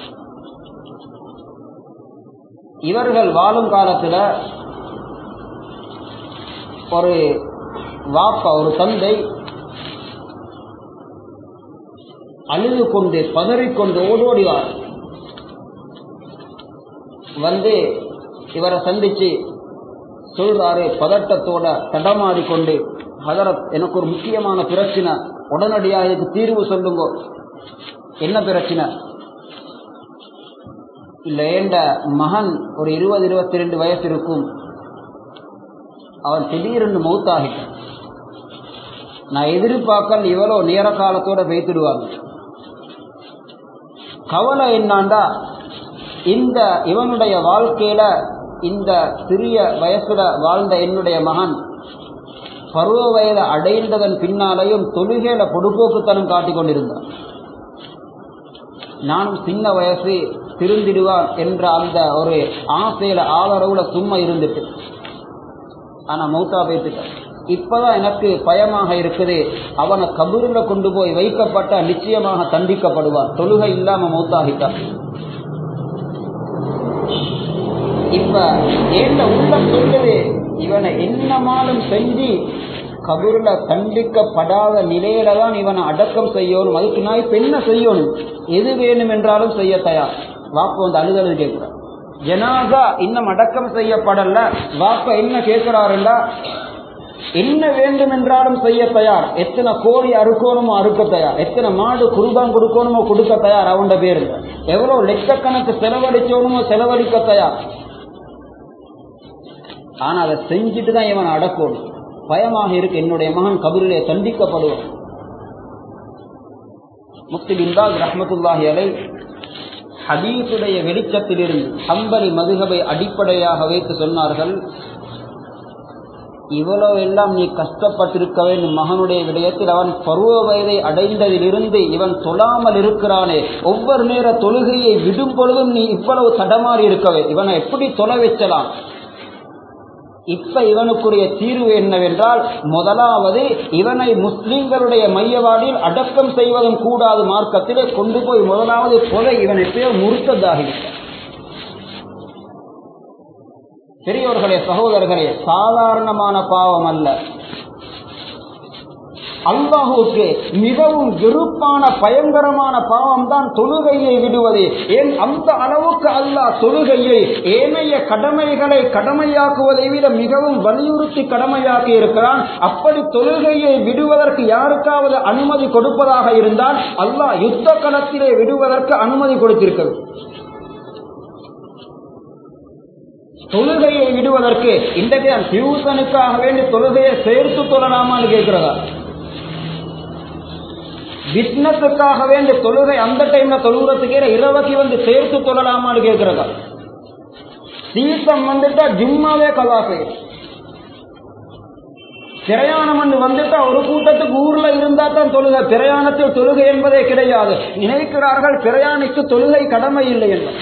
இவர்கள் வாழும் காலத்தில் ஒரு வாப்பா, ஒரு தந்தை அழுது கொண்டு பதறிக்கொண்டு ஓடோடிவார். வந்து இவரை சந்திச்சு சொல்றாரு, பதட்டத்தோட தடமாடிக்கொண்டு, ஹதரத், எனக்கு ஒரு முக்கியமான பிரச்சனை, உடனடியாக இதுக்கு தீர்வு சொல்லுங்க. என்ன பிரச்சனை? இல்ல, ஏண்ட மகன் ஒரு இருபது இருபத்தி ரெண்டு வயசு இருக்கும், அவன் திடீர்னு மௌத்தாகிட்டான். நான் எதிர்பார்க்கல் இவ்வளோ நேர காலத்தோட வைத்துடுவாங்க. கவலை என்னாண்டா, இந்த இவனுடைய வாழ்க்கையில இந்த சிறிய வயசுல வாழ்ந்த என்னுடைய மகன் பருவ வயதை அடைந்ததன் பின்னாலையும் தொழுகையில பொடுபோக்குத்தனம் காட்டிக் கொண்டிருந்தான். நானும் சின்ன வயசு திருந்திடுவான் என்ற அந்த ஒரு ஆசையில ஆதரவுல சும்மா இருந்துட்டு, ஆனா மௌத்தா பேசிட்டான். இப்பதான் எனக்கு பயமாக இருக்குது, அவனை கபூர்ல கொண்டு போய் வைக்கப்பட்ட நிச்சயமாக தண்டிக்கப்படுவான், தொழுகை இல்லாம மௌத்தாகிட்டான். இப்ப ஏண்ட உள்ளம் சொல்லுது, இவனை என்னமாலும் செஞ்சு கபூர்ல தண்டிக்கப்படாத நிலையில தான் இவனை அடக்கம் செய்யணும். அதுக்கு நான் இப்ப என்ன செய்யணும்? எது வேணும் என்றாலும் செய்ய தயார். வாப்ப வந்து அழுதழுது கேட்கிறார். ஜனாசா இன்னும் அடக்கம் செய்யப்படல, வாப்ப என்ன கேட்கிறாருன்னா, என்ன வேண்டும் என்றாலும் செய்ய தயார். எத்தனை கோழி அறுக்கணுமோ அறுக்க தயார், எத்தனை மாடு குருபான் கொடுக்கணுமோ கொடுக்க தயார். அவன் பேரு எவ்வளவு லட்சக்கணக்கு செலவழிச்சோனுமோ செலவழிக்க தயார். ஆனா அதை செஞ்சுட்டு தான் இவன் அடக்கணும். பயமாக இருக்கு, என்னுடைய மகன் கபரிலே தண்டிக்கப்படுவான். முஃப்தி பின் பாஸ் ரஹ்மத்துல்லாஹி அலைஹி ஹதீஸுடைய வெளிச்சத்திலிருந்து ஹம்பலி மதுஹபை அடிப்படையாக வைத்து சொன்னார்கள், இவ்வளவு எல்லாம் நீ கஷ்டப்பட்டிருக்க வேண்டும் மகனுடைய விடயத்தில். அவன் பருவ வயதை அடைந்ததிலிருந்து இவன் தொழாமல் இருக்கிறானே, ஒவ்வொரு நேர தொழுகையை விடும் பொழுதும் நீ இவ்வளவு தடமாறி இருக்கவே, இவனை எப்படி தொலை வைக்கலாம்? இப்ப இவனுக்குரிய தீர்வு என்னவென்றால், முதலாவது இவனை முஸ்லிம்களுடைய மையவாடியில் அடக்கம் செய்வதும் கூடாது, மார்க்கத்திலே கொண்டு போய் முதலாவது கொலை. இவன் எப்பயோ முர்த்ததாகிவிட்டான். பெரியோர்களே, சகோதரர்களே, சாதாரணமான பாவம் அல்ல. அல்லாஹுக்கு மிகவும் வெறுப்பான பயங்கரமான பாவம் தான் தொழுகையை விடுவது. ஏன் அந்த அளவுக்கு அல்லாஹ் தொழுகையை ஏனைய கடமைகளை கடமையாக்குவதை விட மிகவும் வலியுறுத்தி கடமையாக்கி இருக்கிறான். அப்படி தொழுகையை விடுவதற்கு யாருக்காவது அனுமதி கொடுப்பதாக இருந்தால் அல்லாஹ் யுத்த களத்திலே விடுவதற்கு அனுமதி கொடுத்திருக்கிறது. தொழுகையை விடுவதற்கு இன்றைக்கு டியூசனுக்காக வேண்டி தொழுகையை சேர்த்து தொழலாமான்னு கேட்கிறதா? பிசினஸுக்காக வேண்டி தொழுகை அந்த டைம்ல தொழுகிறதுக்கு இரவக்கு வந்து சேர்த்து தொழலாமான்னு கேட்கிறதா? சீசம் வந்துட்டா ஜும்மாவே கலா செய்யும். பிரயாணம் வந்து வந்துட்டா ஒரு கூட்டத்துக்கு ஊர்ல இருந்தா தான் தொழுகை, பிரயாணத்தில் தொழுகை என்பதே கிடையாது. நினைக்கிறார்கள் பிரயாணிக்கு தொழுகை கடமை இல்லை என்று.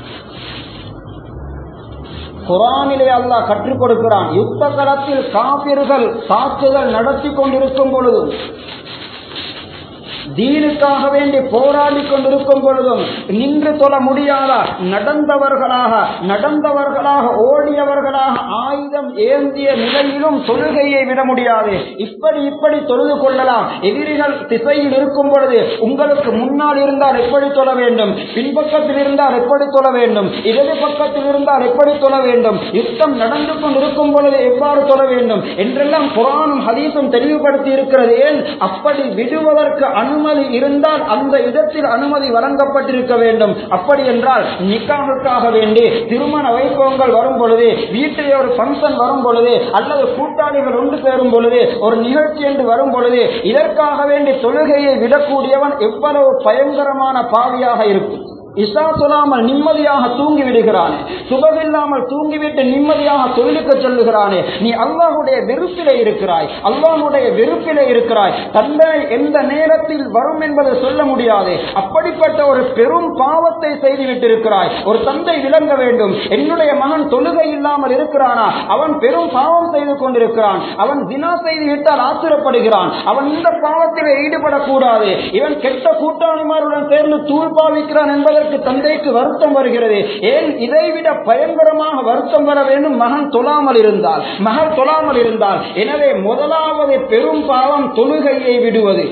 குர்ஆனிலே அல்லாஹ் கற்றுக் கொடுக்கிறான், யுத்த களத்தில் காபிர்கள் தாக்குதல் நடத்தி கொண்டிருக்கும் பொழுது தீனுக்காக வேண்டி போராடி கொண்டிருக்கும் பொழுதும் நின்று தொழ முடியாதா நடந்தவர்களாக நடந்தவர்களாக ஓடியவர்களாக ஆயுதம் ஏந்திய நிலையிலும் தொழுகையை விட முடியாது. இப்படி இப்படி தொழுது கொள்ளலாம். எதிரிகள் திசையில் இருக்கும் பொழுது உங்களுக்கு முன்னால் இருந்தால் எப்படி தொழ வேண்டும், பின்பக்கத்தில் இருந்தால் எப்படி தொழ வேண்டும், இடது பக்கத்தில் இருந்தால் எப்படி தொழ வேண்டும், யுத்தம் நடந்து கொண்டிருக்கும் பொழுது எவ்வாறு தொழ வேண்டும் என்றெல்லாம் குர்ஆனும் ஹதீஸும் தெளிவுபடுத்தி இருக்கிறது. ஏன் அப்படி விடுவதற்கு அனுமதி இருந்தால் அந்த இடத்தில் அனுமதி வழங்கப்பட்டிருக்க வேண்டும். அப்படி என்றால் நிக்காஹுக்காக வேண்டி திருமண வைபவங்கள் வரும் பொழுது, வீட்டிலே ஒரு ஃபங்க்ஷன் வரும் பொழுது, அல்லது கூட்டாளிகள் ஒன்று சேரும் பொழுது, ஒரு நிகழ்ச்சி என்று வரும் பொழுது இதற்காக வேண்டி தொழுகையை விடக்கூடியவன் எவ்வளவு பயங்கரமான பாவியாக இருக்கும். இஷா சொல்லாமல் நிம்மதியாக தூங்கி விடுகிறானே, சுபமில்லாமல் தூங்கிவிட்டு நிம்மதியாக தொழிலுக்கு சொல்லுகிறானே, நீ அல்லாஹுடைய வெறுப்பிலே இருக்கிறாய், அல்லாஹுடைய வெறுப்பிலே இருக்கிறாய். தண்டனை எந்த நேரத்தில் வரும் என்பதை சொல்ல முடியாது. அப்படிப்பட்ட ஒரு பெரும் பாவத்தை செய்து விட்டிருக்கிறாய். ஒரு தந்தை விளங்க வேண்டும், என்னுடைய மகன் தொழுகை இல்லாமல் இருக்கிறானா, அவன் பெரும் பாவம் செய்து கொண்டிருக்கிறான். அவன் தினா செய்து விட்டால் ஆத்திரப்படுகிறான். அவன் இந்த பாவத்திலே ஈடுபடக்கூடாது. இவன் கெட்ட கூட்டாளிமாருடன் சேர்ந்து தூள் பாவிக்கிறான் என்பதை தந்தைக்கு வருத்தம் வருகிறது. ஏன் இதைவிட பயங்கரமாக வருத்தம் வர வேண்டும் மகன் தொழாமல் இருந்தால், மகள் தொழாமல் இருந்தால். எனவே முதலாவது பெரும் பாவம் தொழுகையை விடுவது.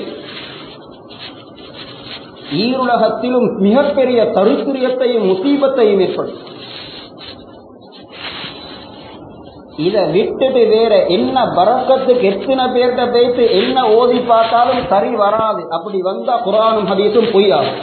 ஈருலகத்திலும் மிகப்பெரிய தருத்திரியத்தையும் முசீபத்தையும் ஏற்படும். இதை விட்டுட்டு வேற என்ன பரக்கத்துக்கு எத்தனை பேர்கிட்ட பேசி என்ன ஓதி பார்த்தாலும் சரி வராது. அப்படி வந்தா குர்ஆனும் ஹதீஸும் பொய்யாகும்.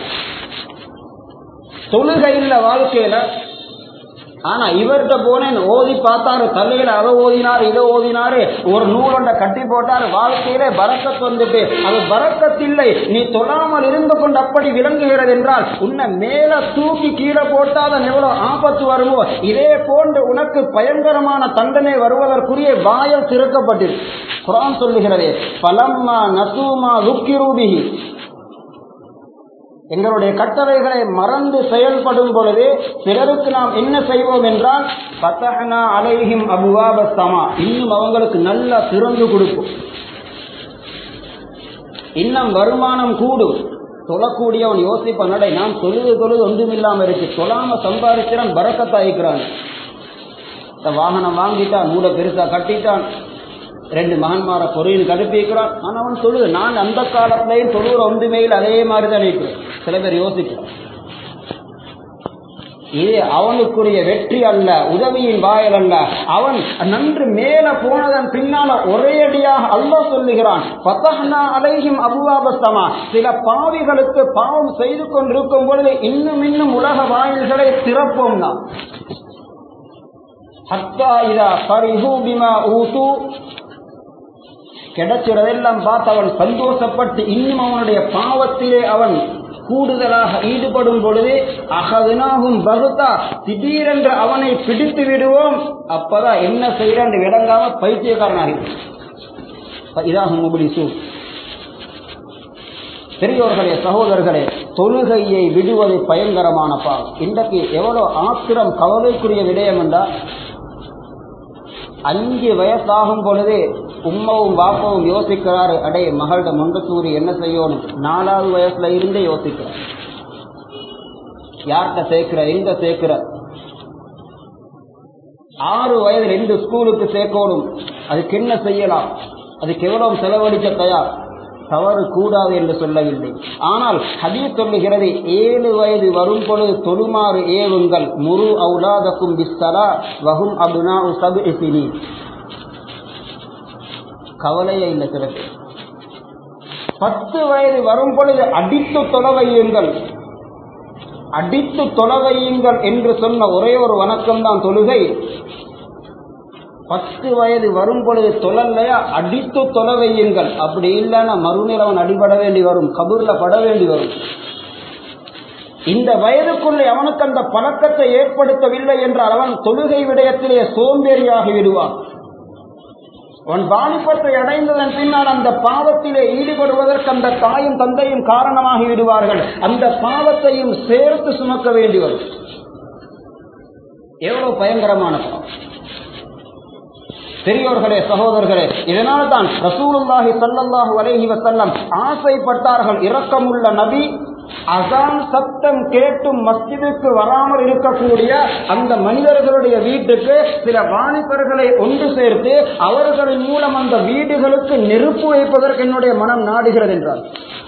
தொழுகை இல்ல வாழ்க்கையில. ஆனா இவர்கிட்ட போனேன் ஓதி பார்த்தாரு, தலையில அதை ஓதினாரு இதை ஓதினாரு, ஒரு நூலொண்ட கட்டி போட்டாரு, வாழ்க்கையில பரக்கத் வந்துட்டு அது பரக்கத் இல்லை. நீ தொழாமல் இருந்து கொண்டு அப்படி விளங்குகிறது என்றால் உன்னை மேல தூக்கி கீழே போட்டாதான் எவ்வளவு ஆபத்து வருமோ, இதே போன்று உனக்கு பயங்கரமான தண்டனை வருவதற்குரிய வாயில் திறக்கப்பட்டிருக்கு. குர்ஆன் சொல்லுகிறது, பலம்மா நசூமா ذُكِّرُوا எங்களுடைய கட்டளைகளை மறந்து செயல்படும் பொழுது பிறருக்கு நாம் என்ன செய்வோம் என்றால் ஃபதஹ்னா அலைஹிம் அபுவாப ஸமா, இன்னும் அவங்களுக்கு நல்லா திறந்து கொடுப்போம், இன்னும் வருமானம் கூடும். தொழக்கூடியவன் யோசிப்பான், நடை நாம் தொழுது தொழுது ஒன்றும் இல்லாம இருக்கு, தொழாம சம்பாதிக்கிறான், பரக்கத்தாயிக்கிறான். வாகனம் வாங்கிட்டான், மூட பெருசா கட்டிட்டான், ரெண்டு மகன்மார பொறியில் கடுப்பிக்கிறான். ஆனா அவன் தொழுது. நான் அந்த காலத்திலையும் தொழுகிற ஒன்றுமையில் அதே மாதிரிதான் இருக்கிறேன். சில பேர் யோசிக்கிறான். இது அவனுக்குரிய வெற்றி அல்ல, உதவியின் வாயில் அல்ல. அவன் நன்று மேல போனதன் பின்னால ஒரே அடியாக அல்லாஹ் சொல்லுகிறான், ஃபதஹ்னா அலைஹிம் அபுவாப ஸமா. சில பாவிகளுக்கு பாவம் செய்து கொண்டிருக்கும் பொழுது இன்னும் இன்னும் உலக வாயில்களை திறப்போம். நாம் ஹத்தா இதா ஃபரிஹு பிமா ஊது, கிடைச்சிறதெல்லாம் பார்த்து அவன் சந்தோஷப்பட்டு இன்னும் அவனுடைய பாவத்திலே அவன் கூடுதலாக ஈடுபடும் பொழுது அகதுனாகும் பகுத்தா, திடீரென்று அவனை பிடித்து விடுவோம். அப்பதான் என்ன செய்யறான் விளங்காம பைத்தியக்காரனாகி இதாகும் முபிலிசு. பெரியோர்களே, சகோதரர்களே, தொழுகையை விடுவது பயங்கரமான பாவம். இன்றைக்கு எவ்வளவு ஆத்திரம் கவலைக்குரிய விடயம் என்றால், அஞ்சு வயசாகும் பொழுது உம்மாவும் பாப்பாவும் யோசிக்கிறாரு, அடே மகளிட முண்டத்தூரி என்ன செய்யணும். நாலாவது வயசுல இருந்தே யோசிக்கிறார், யார்கிட்ட சேர்க்கிற, எங்க சேர்க்கிற. ஆறு வயதில் எந்த ஸ்கூலுக்கு சேர்க்கணும், அதுக்கு என்ன செய்யலாம், அதுக்கு எவ்வளவு செலவழிக்க தயார். தவறு கூடாது என்று சொல்லவில்லை. ஆனால் ஹதீஸ் சொல்லுகிறது, ஏழு வயது வரும் பொழுது தொழுமாறு ஏவுங்கள். முரு அவுலாதக்கும் பிஸ்ஸலா வஹும் அப்னாஉ சப்இ சினீன். கவலையே இல்லை சில பேர். பத்து வயது வரும் பொழுது அடித்து தொலைவையுங்கள், அடித்து தொலைவையுங்கள் என்று சொன்ன ஒரே ஒரு வணக்கம் தான் தொழுகை. பத்து வயது வரும் பொழுது தொழலையா, அடித்து தொலைவையுங்கள். அப்படி இல்லைன்னா மறுநிலை அவன் அடிபட வேண்டி வரும், கபூர்ல பட வேண்டி வரும். இந்த வயதுக்குள்ளே அவனுக்கு அந்த பழக்கத்தை ஏற்படுத்தவில்லை என்றால் அவன் தொழுகை விடயத்திலே சோம்பேறியாகி விடுவான். அவன் வாலிபத்தை அடைந்ததன் பின்னால் அந்த பாவத்திலே ஈடுபடுவதற்கு அந்த தாயும் தந்தையும் காரணமாகி விடுவார்கள். அந்த பாவத்தையும் சேர்த்து சுமக்க வேண்டி வரும். எவ்வளவு பயங்கரமான பாவம். பெரியோர்களே, சகோதரர்களே, இதனால தான் ரசூலுல்லாஹி ஸல்லல்லாஹு அலைஹி வஸல்லம் ஆசைப்பட்டார்கள், இரக்கமுள்ள நபி அசான் சத்தம் கேட்டும் மஸ்ஜிதுக்கு வராமல் இருக்கக்கூடிய அந்த மனிதர்களுடைய வீட்டுக்கு சில வாலிபர்களை ஒன்று சேர்த்து அவர்களின் மூலம் அந்த வீடுகளுக்கு நெருப்பு வைப்பதற்கு என்னுடைய மனம் நாடுகிறது என்றார்.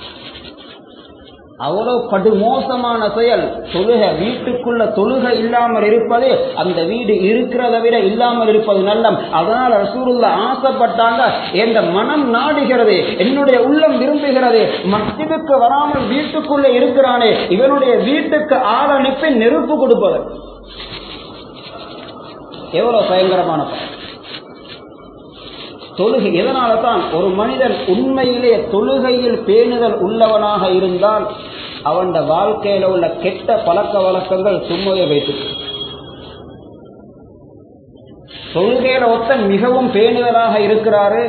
அவ்வளவு படுமோசமான செயல். தொழுகை, வீட்டுக்குள்ள தொழுகை இல்லாமல் இருப்பது அந்த வீடு இருக்கிறத விட இல்லாமல் இருப்பது நல்லம். அதனால ரசூலுல்லாஹ் ஆசைப்பட்டாங்க, என்ற மனம் நாடுகிறது, என்னுடைய உள்ளம் விரும்புகிறது, மஸ்ஜிதுக்கு வராமல் வீட்டுக்குள்ள இருக்கிறானே இவனுடைய வீட்டுக்கு ஆள் அனுப்பி நெருப்பு கொடுப்பது. எவ்வளவு பயங்கரமான தொழுகை. இதனால தான் ஒரு மனிதன் உண்மையிலே தொழுகையில் பேணுதல் உள்ளவனாக இருந்தால் அவன் வாழ்க்கையில உள்ள கெட்ட பழக்க வழக்கங்கள் சும்மாவே வைத்து. தொழுகையில ஒருத்தன் மிகவும் பேணுதலாக இருக்கிறாரு,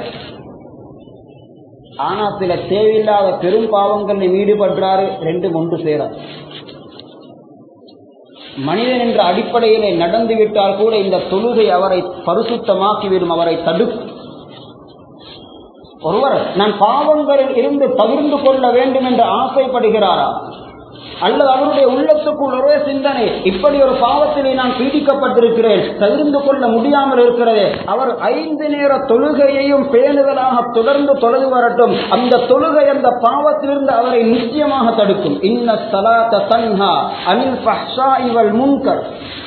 ஆனா சில தேவையில்லாத பெரும் பாவங்களில் ஈடுபடுறாரு, ரெண்டும் ஒன்று சேராது. மனிதன் என்ற அடிப்படையிலே நடந்துவிட்டால் கூட இந்த தொழுகை அவரை பரிசுத்தமாக்கிவிடும், அவரை தடுக்கும். ஒருவர் நான் பாவங்களில் இருந்து பகிர்ந்து கொள்ள வேண்டும் என்று ஆசைப்படுகிறாரா, அல்லது அவருடைய உள்ளத்துக்குள் ஒரே சிந்தனை, இப்படி ஒரு பாவத்திலே நான் பீடிக்கப்பட்டிருக்கிறேன், தவிர்ந்து கொள்ள முடியாமல் இருக்கிறது, அவர் ஐந்து நேர தொழுகையையும் பேணுதலாக தொடர்ந்து தொழுது வரட்டும். அந்த தொழுகை அந்த பாவத்திலிருந்து அவரை நிச்சயமாக தடுக்கும். இன்ன ஸலாத்த தன்ஹா அனில் ஃபஹ்ஷாஇ வல் முன்கர்.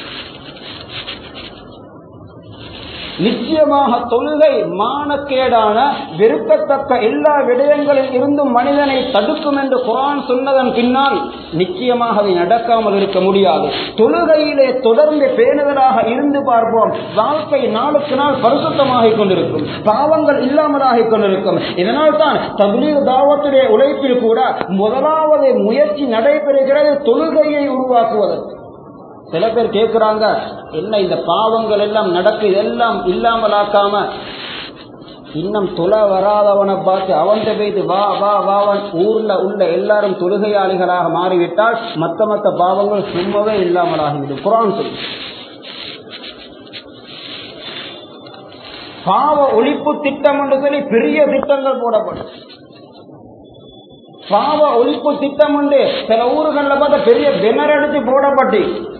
நிச்சயமாக தொழுகை மானக்கேடான வெறுக்கத்தக்க எல்லா விடயங்களில் இருந்தும் மனிதனை தடுக்கும் என்று குர்ஆன் சொன்னதன் பின்னால் நிச்சயமாக அதை நடக்காமல் இருக்க முடியாது. தொழுகையிலே தொடர்ந்து பேணுதலாக இருந்து பார்ப்போம், வாழ்க்கை நாளுக்கு நாள் பரிசுத்தமாகிக் கொண்டிருக்கும், பாவங்கள் இல்லாமலாகிக் கொண்டிருக்கும். இதனால் தான் தப்லீக் தாவத்துடைய உழைப்பில் கூட முதலாவது முயற்சி நடைபெறுகிறது தொழுகையை உருவாக்குவதற்கு. சில பேர் கேட்கிறாங்க, என்ன இந்த பாவங்கள் எல்லாம் நடக்கு, இதெல்லாம் இல்லாமலாக்காம இன்னும் தொலை வராதவனை பார்த்து அவன் போய்த்து வா வா வாவன் ஊர்ல உள்ள எல்லாரும் தொழுகையாளிகளாக மாறிவிட்டால் மத்த மத்த பாவங்கள் சும்மாவே இல்லாமலாகிவிடும். குர்ஆன் சொல்லு. பாவ ஒழிப்பு திட்டம் என்று சொல்லி பெரிய திட்டங்கள் போடப்படும். பாவ ஒழிப்பு திட்டம் உண்டு. சில ஊர்களில் பார்த்த பெரிய பெனர் அடித்து போடப்பட்டு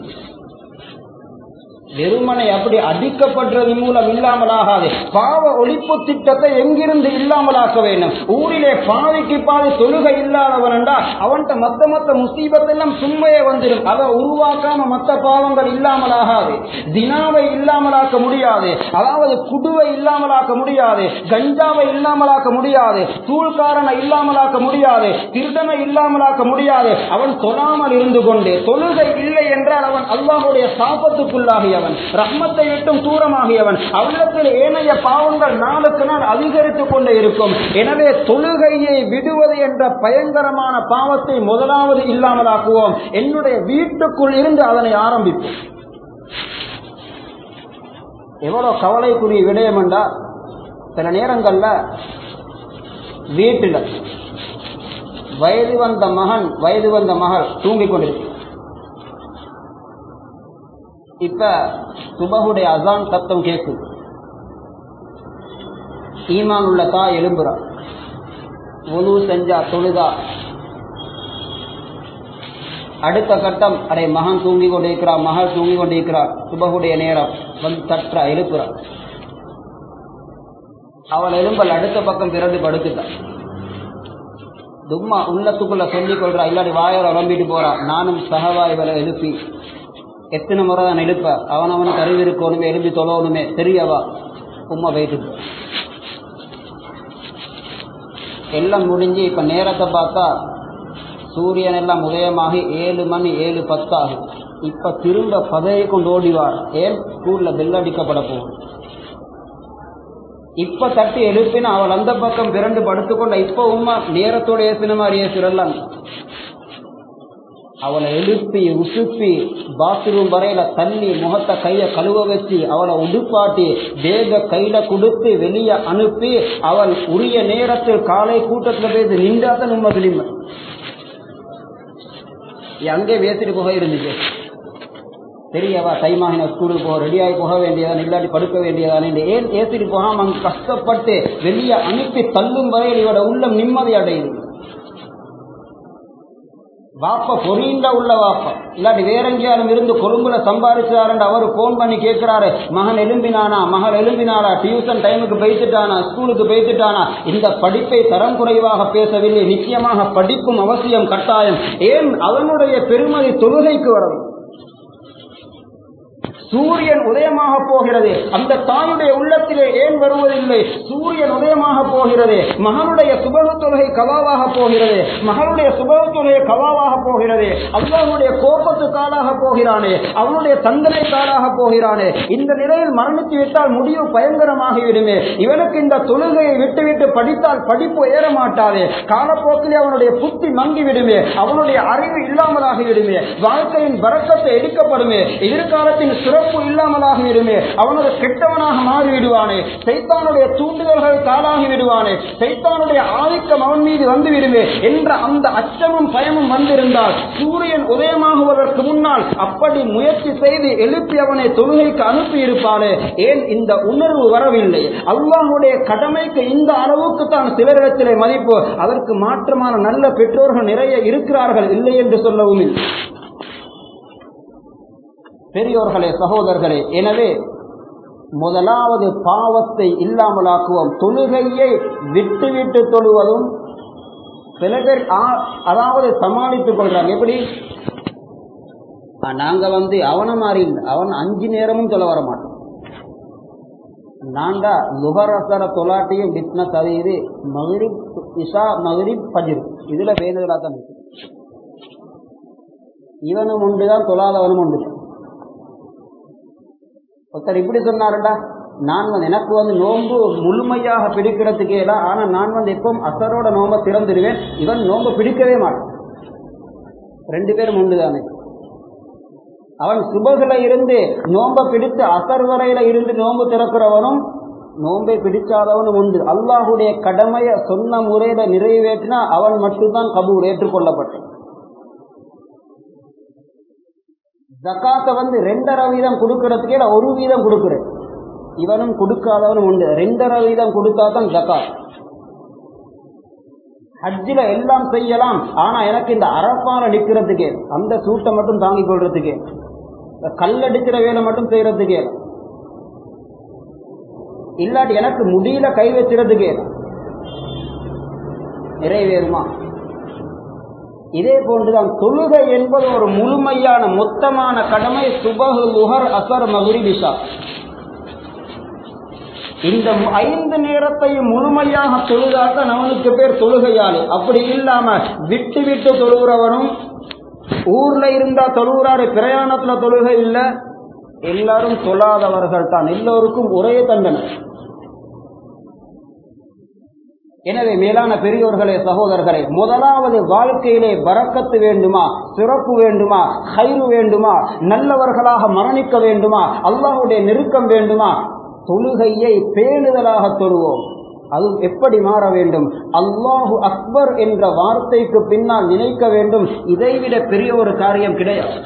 வெறுமனை அப்படி அடிக்கப்பட்டது மூலம் இல்லாமலாகாது. பாவ ஒழிப்பு திட்டத்தை எங்கிருந்து இல்லாமலாக்க வேண்டும்? ஊரிலே பாவிக்கு பாதி தொழுகை இல்லாதவன் என்றால் அவன்கிட்ட மத்த மத்த முசீபத்தெல்லாம் சும்மையே வந்துடும். அதை உருவாக்காம மற்ற பாவங்கள் இல்லாமலாகாது. தினாவை இல்லாமலாக்க முடியாது, அதாவது குடுவை இல்லாமலாக்க முடியாது, கஞ்சாவை இல்லாமலாக்க முடியாது, தூள்காரனை இல்லாமலாக்க முடியாது, திருடனை இல்லாமலாக்க முடியாது. அவன் தொழாமல் இருந்து கொண்டு தொழுகை இல்லை என்றால் அவன் அல்லாஹ்வுடைய சாபத்துக்குள்ளாகியவன், ரஹ்மத்தை விட்டும் தூரமாகியவன். அவ்வளத்தில் ஏனைய பாவங்கள் நாளுக்கு நாள் அதிகரித்துக் கொண்டே இருக்கும். எனவே தொழுகையை விடுவது என்ற பயங்கரமான பாவத்தை முதலாவது இல்லாமலாக்குவோம். என்னுடைய வீட்டுக்குள் இருந்து அதனை ஆரம்பிப்போம். எவ்வளவு கவலைக்குரிய விடயம் என்றா, சில நேரங்கள்ல வீட்டில் வயது வந்த மகன் வயது வந்த மகள் தூங்கிக் கொண்டிருக்கு. இப்ப சுபஹுடைய அசான் சத்தம் கேட்குது. ஈமான் உள்ள தாய் எழும்புறா, ஒலு செஞ்சா, தொழுதா. அடுத்த கட்டம், அரை மகன் தூங்கி கொண்டிருக்கிறார், மகள் தூங்கி கொண்டிருக்கிறார், சுபஹுடைய நேரம் வந்து தற்றா எழுப்புறா. அவள் எழும்பல் அடுத்த பக்கம் திரண்டு படுத்துட்டா. தும்மா உள்ளத்துக்குள்ள சொல்லிக் கொள்றா, இல்லாடி வாயால் உடம்பிட்டு போறா. நானும் சகவாய்களை எழுப்பி எத்தனை முறை தான் எழுப்ப, அவனவனுக்கு அறிவிருக்கணுமே, எழுப்பி தொழணுமே, தெரியவா உம்மா வைத்து எல்லாம் முடிஞ்சு இப்ப நேரத்தை பார்த்தா சூரியன் எல்லாம் உதயமாகி ஏழு மணி ஏழு பத்து ஆகும். இப்ப திரும்ப பதவி கொண்டு ஓடிவார். ஏன்? ஸ்கூல்ல பெல் அடிக்கப்பட போகும். இப்ப தட்டி எழுப்பின அவள் அந்த பக்கம் பிறண்டு படுத்துக்கொண்ட. இப்ப உம்மா நேரத்தோட ஏசின மாதிரி ஏசுறல்லாம். அவளை எழுப்பி உசுப்பி பாத்ரூம் வரையில தள்ளி முகத்தை கைய கழுவ வச்சு அவளை உடுப்பாட்டி வேக கையில கொடுத்து வெளியே அனுப்பி அவள் உரிய நேரத்தில் காலை கூட்டத்தில் போய் நின்றாதான் உண்மை திரும்ப அங்கே வேசிட்டு போக இருந்துச்சு. தெரியவா டைமாக ஸ்கூலுக்கு போக ரெடியாகி போக வேண்டியதான், இல்லாட்டி படுக்க வேண்டியதான் என்று ஏன் ஏற்றிட்டு போகாம அங்கு கஷ்டப்பட்டு வெளியே அனுப்பி தள்ளும் வரையில் இவட உள்ளம் நிம்மதி அடையுது. வாப்பா பொறியின்ற உள்ள வாப்பா இல்லாட்டி வேற எங்கேயாலும் இருந்து கொழும்புல சம்பாதிச்சாரு அவரு போன் பண்ணி கேட்கிறாரு, மகன் எழும்பினானா, மகள் எழும்பினாளா, டியூஷன் டைமுக்கு போய்த்துட்டானா, ஸ்கூலுக்கு போய்த்துட்டானா. இந்த படிப்பை தரம் குறைவாக பேசவில்லை, நிச்சயமாக படிப்பும் அவசியம் கட்டாயம். ஏன் அவனுடைய பெருமதி தொழுகைக்கு வரும். சூரியன் உதயமாக போகிறது, அந்த தாயுடைய உள்ளத்திலே ஏன் வருவதில்லை? சூரியன் உதயமாக போகிறது, மகனுடைய சுபகு தொழுகை கவாவாக போகிறது, மகளுடைய சுபகு தொழுகை கவாவாக போகிறது. அல்லாஹ்வுடைய கோபத்து காலாக போகிறானே, அவனுடைய தண்டனை காலாக போகிறானே. இந்த நிலையில் மரணித்து விட்டால் முடிவு பயங்கரமாகிவிடுமே. இவனுக்கு இந்த தொழுகையை விட்டுவிட்டு படித்தால் படிப்பு ஏற மாட்டாதே, காலப்போக்கிலே அவனுடைய புத்தி மங்கிவிடுமே, அவனுடைய அறிவு இல்லாமலாகிவிடுமே, வாழ்க்கையின் பரக்கத்தை எடுக்கப்படுமே, எதிர்காலத்தின் சிறப்பு இல்லாமலாகிவிடுமே, அவனோட கெட்டவனாக மாறிவிடுவானே, சைத்தானுடைய தூண்டுதல்கள் காலாகி விடுவானே, சைத்தானுடைய ஆதிக்கம் அவன் மீது வந்துவிடுமே என்ற அந்த அச்சமும் பயமும் வந்திருந்தால் சூரியன் உதயமாகுவதற்கு முன்னால் அப்படி முயற்சி செய்து எழுப்பி அவனை தொழுகைக்கு அனுப்பி இருப்பானே. ஏன் இந்த உணர்வு வரவில்லை? அல்லாஹ்வுடைய கடமைக்கு இந்த அளவுக்கு தான் சிலரிடத்திலே மதிப்பு. அதற்கு மாற்றமான நல்ல பெற்றோர்கள் நிறைய இருக்கிறார்கள், இல்லை என்று சொல்லவும் இல்லை. பெரியோர்களே, சகோதரர்களே, எனவே முதலாவது பாவத்தை இல்லாமலாக்குவோம். தொழுகையை விட்டு விட்டு தொழுவதும் சில பேர் அதாவது சமாளித்துக் கொள்றாங்க. எப்படி? நாங்க வந்து அவனை மாறி இல்லை, அவன் அஞ்சு நேரமும் தொலை வர மாட்டோம். நான்டா லுஹரசர தொலாட்டியும் பிஸ்னஸ் அது இது மகரிப் இஷா மகரிப் ஃபஜ்ர் இதுல பேணுதலா தான் இருக்கு. இவனும் உண்டுதான், தொழாதவனும் உண்டு. ஒருத்தர் இப்படி சொன்னாருடா, நான் வந்து எனக்கு வந்து நோன்பு முழுமையாக பிடிக்கிறதுக்கே இல்லை, ஆனா நான் வந்து எப்பவும் அசரோட நோம்ப திறந்துடுவேன், இவன் நோன்பு பிடிக்கவே மாட்டான். ரெண்டு பேரும் உண்டுதானே. அவன் சுபகுல இருந்து நோம்ப பிடித்து அசர் வரையில இருந்து நோன்பு திறக்கிறவனும் நோன்பை பிடிக்காதவனும் உண்டு. அல்லாஹுடைய கடமையை சொன்ன முறையில நிறைவேற்றினா அவன் மட்டும்தான் கபூல் ஏற்றுக்கொள்ளப்பட்டான். ஜக்காத்தை வந்து ரெண்டரை வீதம் கொடுக்கறதுக்கே ஒரு வீதம் கொடுக்குறேன், இவனும் கொடுக்காதவனும் உண்டு. ரெண்டரை வீதம் கொடுத்தா தான் ஜக்காத். ஹஜ்ஜில எல்லாம் செய்யலாம், ஆனா எனக்கு இந்த அரப்பால நிக்கிறதுக்கே, அந்த சூட்டை மட்டும் தாங்கிக் கொள்றதுக்கே, கல்லடிக்கிற வேலை மட்டும் செய்யறதுக்கே, இல்லாட்டி எனக்கு முடியல கை வச்சுறதுக்கே நிறைவேறுமா? இதே போன்றுதான் தொழுகை என்பது ஒரு முழுமையான மொத்தமான கடமை. சுபஹ், லுஹர், அஸர், மக்ரிப், இஷா இந்த ஐந்து நேரத்தையும் முழுமையாக தொழுதாதான் அவனுக்கு பேர் தொழுகையாளி. அப்படி இல்லாம விட்டு விட்டு தொழுகிறவனும், ஊர்ல இருந்தா தொழுகிறாரு, பிரயாணத்துல தொழுகை இல்ல, எல்லாரும் தொழாதவர்கள் தான். எல்லோருக்கும் ஒரே தண்டனை. எனவே மேலான பெரியோர்களே, சகோதரர்களே, முதலாவது வாழ்க்கையிலே பரக்கத்து வேண்டுமா, சிறப்பு வேண்டுமா, ஹைரு வேண்டுமா, நல்லவர்களாக மரணிக்க வேண்டுமா, அல்லாஹ்வுடைய நெருக்கம் வேண்டுமா, தொழுகையை பேணுதலாக தொழுவோம். அது எப்படி மாற வேண்டும்? அல்லாஹு அக்பர் என்ற வார்த்தைக்கு பின்னால் நினைக்க வேண்டும். இதைவிட பெரிய ஒரு காரியம் கிடையாது.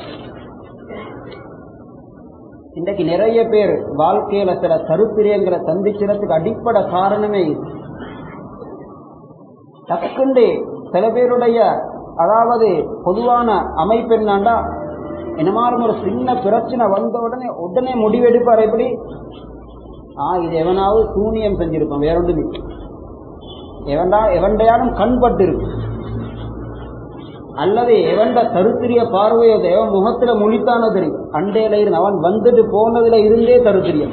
இன்றைக்கு நிறைய பேர் வாழ்க்கையில சில கருத்திரியங்களை சந்திக்கிறதுக்கு அடிப்படை காரணமே டக்குண்டு சில பேருடைய அதாவது பொதுவான அமைப்பு என்னாண்டா, என்னமாலும் ஒரு சின்ன பிரச்சனை வந்த உடனே உடனே முடிவெடுப்பார். எப்படி? ஆஹ் இது எவனாவது சூனியம் செஞ்சிருப்பான், வேற ஒன்று எவன்டா எவண்டையாலும் கண்பட்டு இருக்கும், அல்லது எவண்ட தருத்திரிய பார்வையோ எவன் முகத்துல முழித்தானோ தெரியும், அண்டையில இருந்து அவன் வந்துட்டு போனதுல இருந்தே தருத்திரியம்.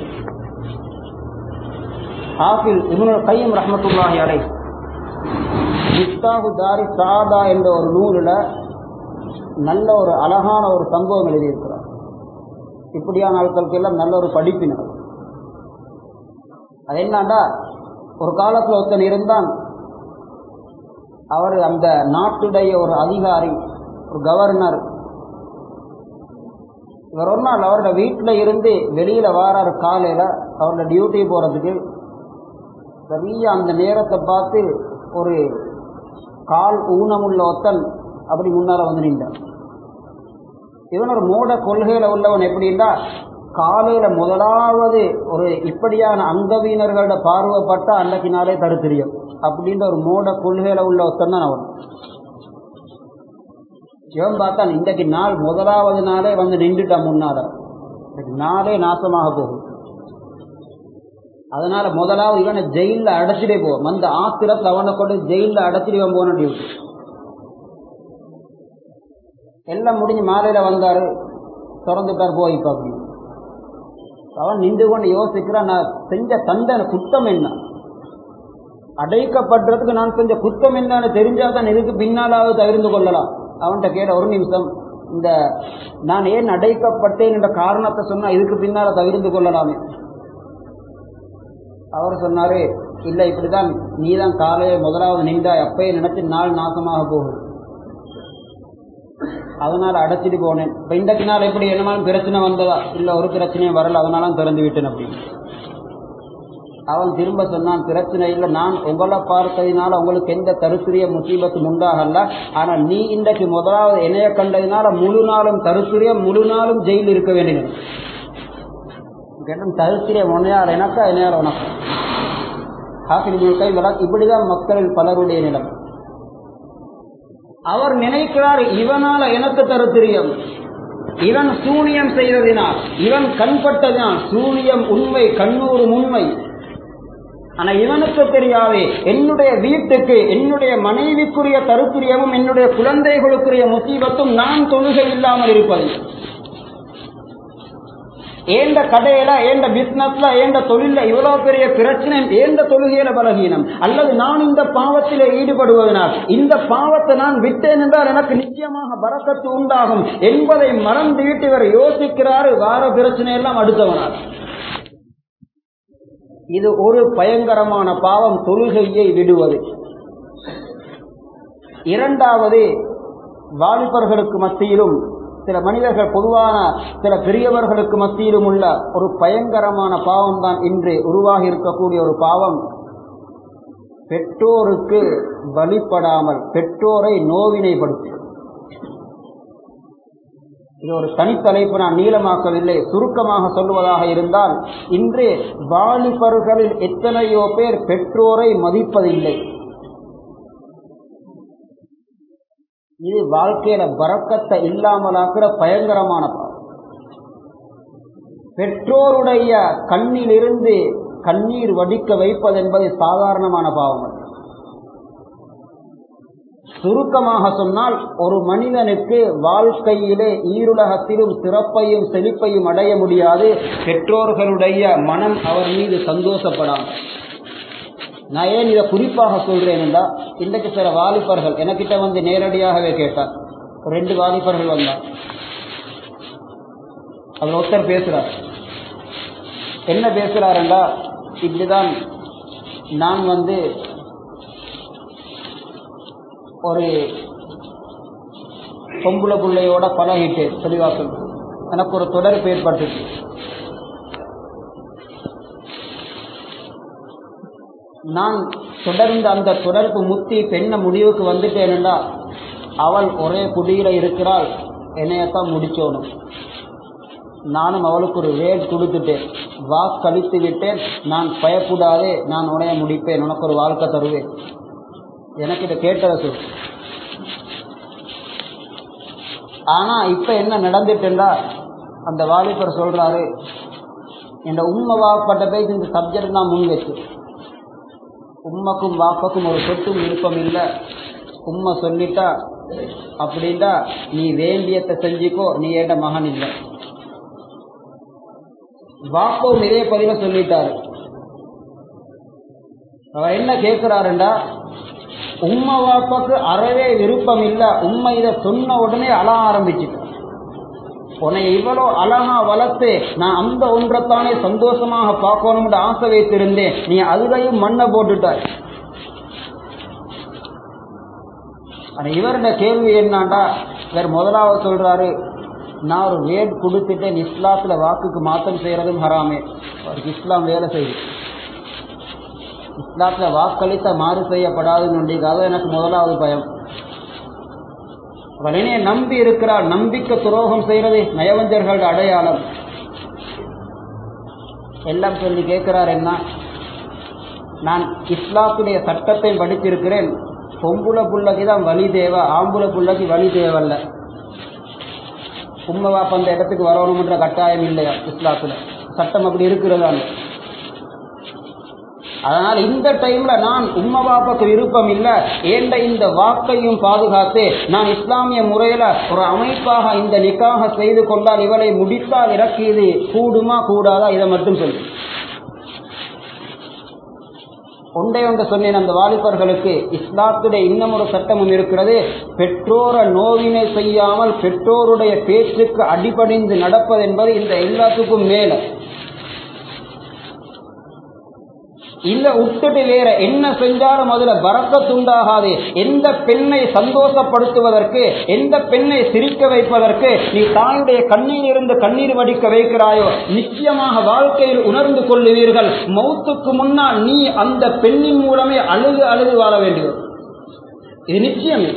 ஹாஃபில் இப்னுல் கையம் ரஹ்மத்துல்லாஹி அலைஹி மிஃப்தாஹு தாரி ஸாதா என்ற ஒரு நூலில் நல்ல ஒரு அழகான ஒரு சம்பவம் எழுதியிருக்கிறார். இப்படியான ஆட்களுக்கு எல்லாம் நல்ல ஒரு படிப்பினர். அது என்னண்டா, ஒரு காலத்தில் ஒருத்தன் இருந்தான், அவர் அந்த நாட்டுடைய ஒரு அதிகாரி, ஒரு கவர்னர். இவர் ஒரு நாள் அவரோட வீட்டில் இருந்து வெளியில வாரார். காலையில அவரோட டியூட்டி போறதுக்கு சரியா அந்த நேரத்தை பார்த்து ஒரு கால் ஊனமுள்ள ஒத்தன் அப்படி முன்னால வந்து நின்றார். இவன் ஒரு மூட கொள்கையில உள்ளவன். எப்படின்னா காலையில முதலாவது ஒரு இப்படியான அங்கவீனர்களோட பார்வைப்பட்ட அன்றைக்கு நாளே தருத்திரியம் அப்படின்ற ஒரு மூட கொள்கையில உள்ள ஒருத்தன் தான் அவன். இவன் பார்த்தான் இன்றைக்கு நாள் முதலாவது நாளே வந்து நின்றுட்டான் முன்னால, நாளே நாசமாக போகும். அதனால முதலாவது இவனை ஜெயில அடைச்சிட்டே போவோம். அந்த ஆத்திரத்தில் அவனை கொண்டு ஜெயில அடைச்சிட்டு இவன் போன டியூட்டி எல்லாம் முடிஞ்சு மாலையில வந்தாரு, திறந்துட்டார் போய் இப்ப அப்படி. அவன் நின்று கொண்டு யோசிக்கிறான், நான் செஞ்ச தண்டனை குத்தம் என்ன, அடைக்கப்படுறதுக்கு நான் செஞ்ச குத்தம் என்னன்னு தெரிஞ்சாதான் இதுக்கு பின்னாலாவது தவிர்த்து கொள்ளலாம். அவன்கிட்ட கேட்ட ஒரு நிமிஷம், இந்த நான் ஏன் அடைக்கப்பட்டேன் என்ற காரணத்தை சொன்னா இதுக்கு பின்னால தவிர்த்து கொள்ளலாமே. அவர் சொன்னாரு, இல்ல இப்படிதான் நீதான் காலையை முதலாவது நின்றாய், அப்பயே நினைச்சு நாள் நாசமாக போகும், அதனால அடைச்சிட்டு போனேன். இப்ப இன்றைக்கு நாள் எப்படி என்னமாலும் பிரச்சனை வந்ததா, இல்ல ஒரு பிரச்சனையும் வரல, அதனால திறந்து விட்டேன் அப்படின்னு. அவன் திரும்ப சொன்னான், பிரச்சனை இல்லை, நான் உங்களை பார்த்ததினால உங்களுக்கு எந்த தருத்திரிய முசீபத்தும் உண்டாகல, ஆனா நீ இன்றைக்கு முதலாவது இணைய கண்டதினால முழு நாளும் தருத்திரியம், முழு நாளும் ஜெயில் இருக்க வேண்டியது. தருத்திரியம் உனையார் எனக்கா இணையார் உனக்கு இப்படிதான் மக்களில் பலருடைய நிலம். அவர் நினைக்கிறார் இவனால எனக்கு தருத்திரியம், இவன் சூனியம் செய்ததினால், இவன் கண்பட்டதினால். சூனியம் உண்மை, கண்ணூரும் உண்மை. ஆனா இவனுக்கு தெரியாதே என்னுடைய வீட்டுக்கு என்னுடைய மனைவிக்குரிய தருத்திரியமும் என்னுடைய குழந்தைகளுக்குரிய முசீபத்தும் நான் தொழுகை இல்லாமல் இருப்பது. ஏந்த கடையில, ஏந்த பிசினஸ்ல, ஏந்த தொழில இவ்வளவு பெரிய பிரச்சனை, ஏந்த தொழுகையில பலகீனம், அல்லது நான் இந்த பாவத்திலே ஈடுபடுவதனால் இந்த பாவத்தை நான் விட்டேன் என்றால் எனக்கு நிச்சயமாக பரக்கத்து உண்டாகும் என்பதை மறந்து விட்டு இவர் யோசிக்கிறாரு. வார பிரச்சனை எல்லாம் அடுத்தவனால். இது ஒரு பயங்கரமான பாவம், தொழுகையை விடுவது. இரண்டாவது, வாலிபர்களுக்கு மத்தியிலும் சில மனிதர்கள் பொதுவான சில பெரியவர்களுக்கு மத்தியிலும் உள்ள ஒரு பயங்கரமான பாவம் தான் இன்று உருவாகி இருக்கக்கூடிய ஒரு பாவம். பெற்றோருக்கு வழிபடாமல் பெற்றோரை நோவினைப்படுத்து. இது ஒரு தனித்தலைப்பு, நான் நீளமாக்கவில்லை. சுருக்கமாக சொல்லுவதாக இருந்தால், இன்று வாலிபர்களில் எத்தனையோ பேர் பெற்றோரை மதிப்பதில்லை. இது வாழ்க்கையில பரக்கத்தை இல்லாமலாக்குற பயங்கரமான பாவம். பெற்றோருடைய கண்ணிலிருந்து கண்ணீர் வடிக்க வைப்பது என்பது சாதாரணமான பாவம். சுருக்கமாக சொன்னால், ஒரு மனிதனுக்கு வாழ்க்கையிலே ஈருலகத்திலும் சிறப்பையும் செழிப்பையும் அடைய முடியாது பெற்றோர்களுடைய மனம் அவர் மீது சந்தோஷப்படாமல். நான் ஏன் இதை குறிப்பாக சொல்றேன் என்றால், இன்றைக்கு சில வாலிபர்கள் எனக்கிட்ட வந்து நேரடியாகவே கேட்டார். ரெண்டு வாலிபர்கள் வந்தார். அவர் ஒருத்தர் பேசுறார். என்ன பேசுறார் என்றால், இப்படிதான் நான் வந்து ஒரு பொம்புல பிள்ளையோட பழகிட்டு தெளிவா சொல்றேன், எனக்கு ஒரு தொடர்பு ஏற்பட்டு, நான் தொடர்ந்து அந்த தொடர்பு முத்தி பெண்ண முடிவுக்கு வந்துட்டேன்டா, அவள் ஒரே குடியில இருக்கிறாள், என்னையத்தான் முடிச்சோணும். நானும் அவளுக்கு ஒரு வேட் கொடுத்துட்டேன், வாக்களித்து விட்டேன், நான் பயப்படாதே, நான் உனைய முடிப்பேன், உனக்கு ஒரு வாழ்க்கை தருவேன். எனக்கு இதை கேட்டதை சொல். ஆனா இப்ப என்ன நடந்துட்டா, அந்த வாலிபர் சொல்றாரு, இந்த உண்மை வாப்பட்ட பேசி இந்த சப்ஜெக்ட் நான் முன் வச்சு, உண்மைக்கும் வாப்பக்கும் ஒரு சொத்தும் விருப்பம் இல்லை, உண்மை சொல்லிட்டா அப்படின்டா நீ வேண்டியத்தை செஞ்சுக்கோ, நீ ஏண்ட மகன் இல்லை. வாப்பவும் இதே பதில சொல்லிட்டாரு. அவர் என்ன கேட்கிறாருண்டா, உண்மை வாப்பாக்கு அறவே விருப்பம் இல்லை, உண்மை இதை சொன்ன உடனே அழ ஆரம்பிச்சுட்டு, உன்னை இவ்வளோ அழகா வளர்த்து நான் அந்த ஒன்றைத்தானே சந்தோஷமாக பார்க்கணும்னு ஆசை வைத்திருந்தேன், நீ அதுலையும் மண்ணை போட்டுட்டாய். ஆனா இவருடைய கேள்வி என்னாண்டா, இவர் முதலாவது சொல்றாரு, நான் ஒரு வேட் கொடுத்துட்டேன், இஸ்லாத்துல வாக்குக்கு மாற்றம் செய்யறதும் ஹராமே, அவருக்கு இஸ்லாம் வேலை செய்யுது, இஸ்லாத்துல வாக்களித்த மாறு செய்யப்படாதுன்னு, எனக்கு முதலாவது பயம். அவனே நம்பி இருக்கிறார். நம்பிக்கை துரோகம் செய்யறது நயவஞ்சர்களோட அடையாளம். எல்லாம் சொல்லி கேட்கிறார், என்ன, நான் இஸ்லாத்துடைய சட்டத்தை படித்திருக்கிறேன், பொம்புல புள்ளக்கு தான் வழி தேவை, ஆம்புல புள்ளக்கு வழி தேவையில்ல. உம்மை வாப்ப அந்த இடத்துக்கு வரணும்ன்ற கட்டாயம் இல்லையா இஸ்லாத்துல, சட்டம் அப்படி இருக்கிறதான்னு. அதனால் இந்த டைம்ல நான் உம்மை வாப்பாக்கு விருப்பம் இல்லை, ஏண்ட இந்த வாக்கையும் பாதுகாத்து நான் இஸ்லாமிய முறையில ஒரு அமைப்பாக இந்த நிக்காக செய்து கொண்டால் இவளை முடித்தால் இறக்கியது கூடுமா கூடாதா, இதை மட்டும் சொல்லு. ஒன்றை ஒன்று சொன்னேன், அந்த வாலிபர்களுக்கு இஸ்லாத்துடைய இன்னும் ஒரு சட்டமும் இருக்கிறது. பெற்றோரை நோவினை செய்யாமல் பெற்றோருடைய பேச்சுக்கு அடிபணிந்து நடப்பது என்பது இந்த எல்லாத்துக்கும் மேல. இல்ல விட்டுட்டு வேற என்ன செஞ்சாலும் அதுல பரக்கத்துண்டாகாது. எந்த பெண்ணை சந்தோஷப்படுத்துவதற்கு, எந்த பெண்ணை சிரிக்க வைப்பதற்கு நீ தாயுடைய கண்ணீர் இருந்து கண்ணீர் வடிக்க வைக்கிறாயோ, நிச்சயமாக வாழ்க்கையில் உணர்ந்து கொள்ளுவீர்கள், மௌத்துக்கு முன்னால் நீ அந்த பெண்ணின் மூலமே அழுது அழுது வாழ வேண்டியது. இது நிச்சயம்.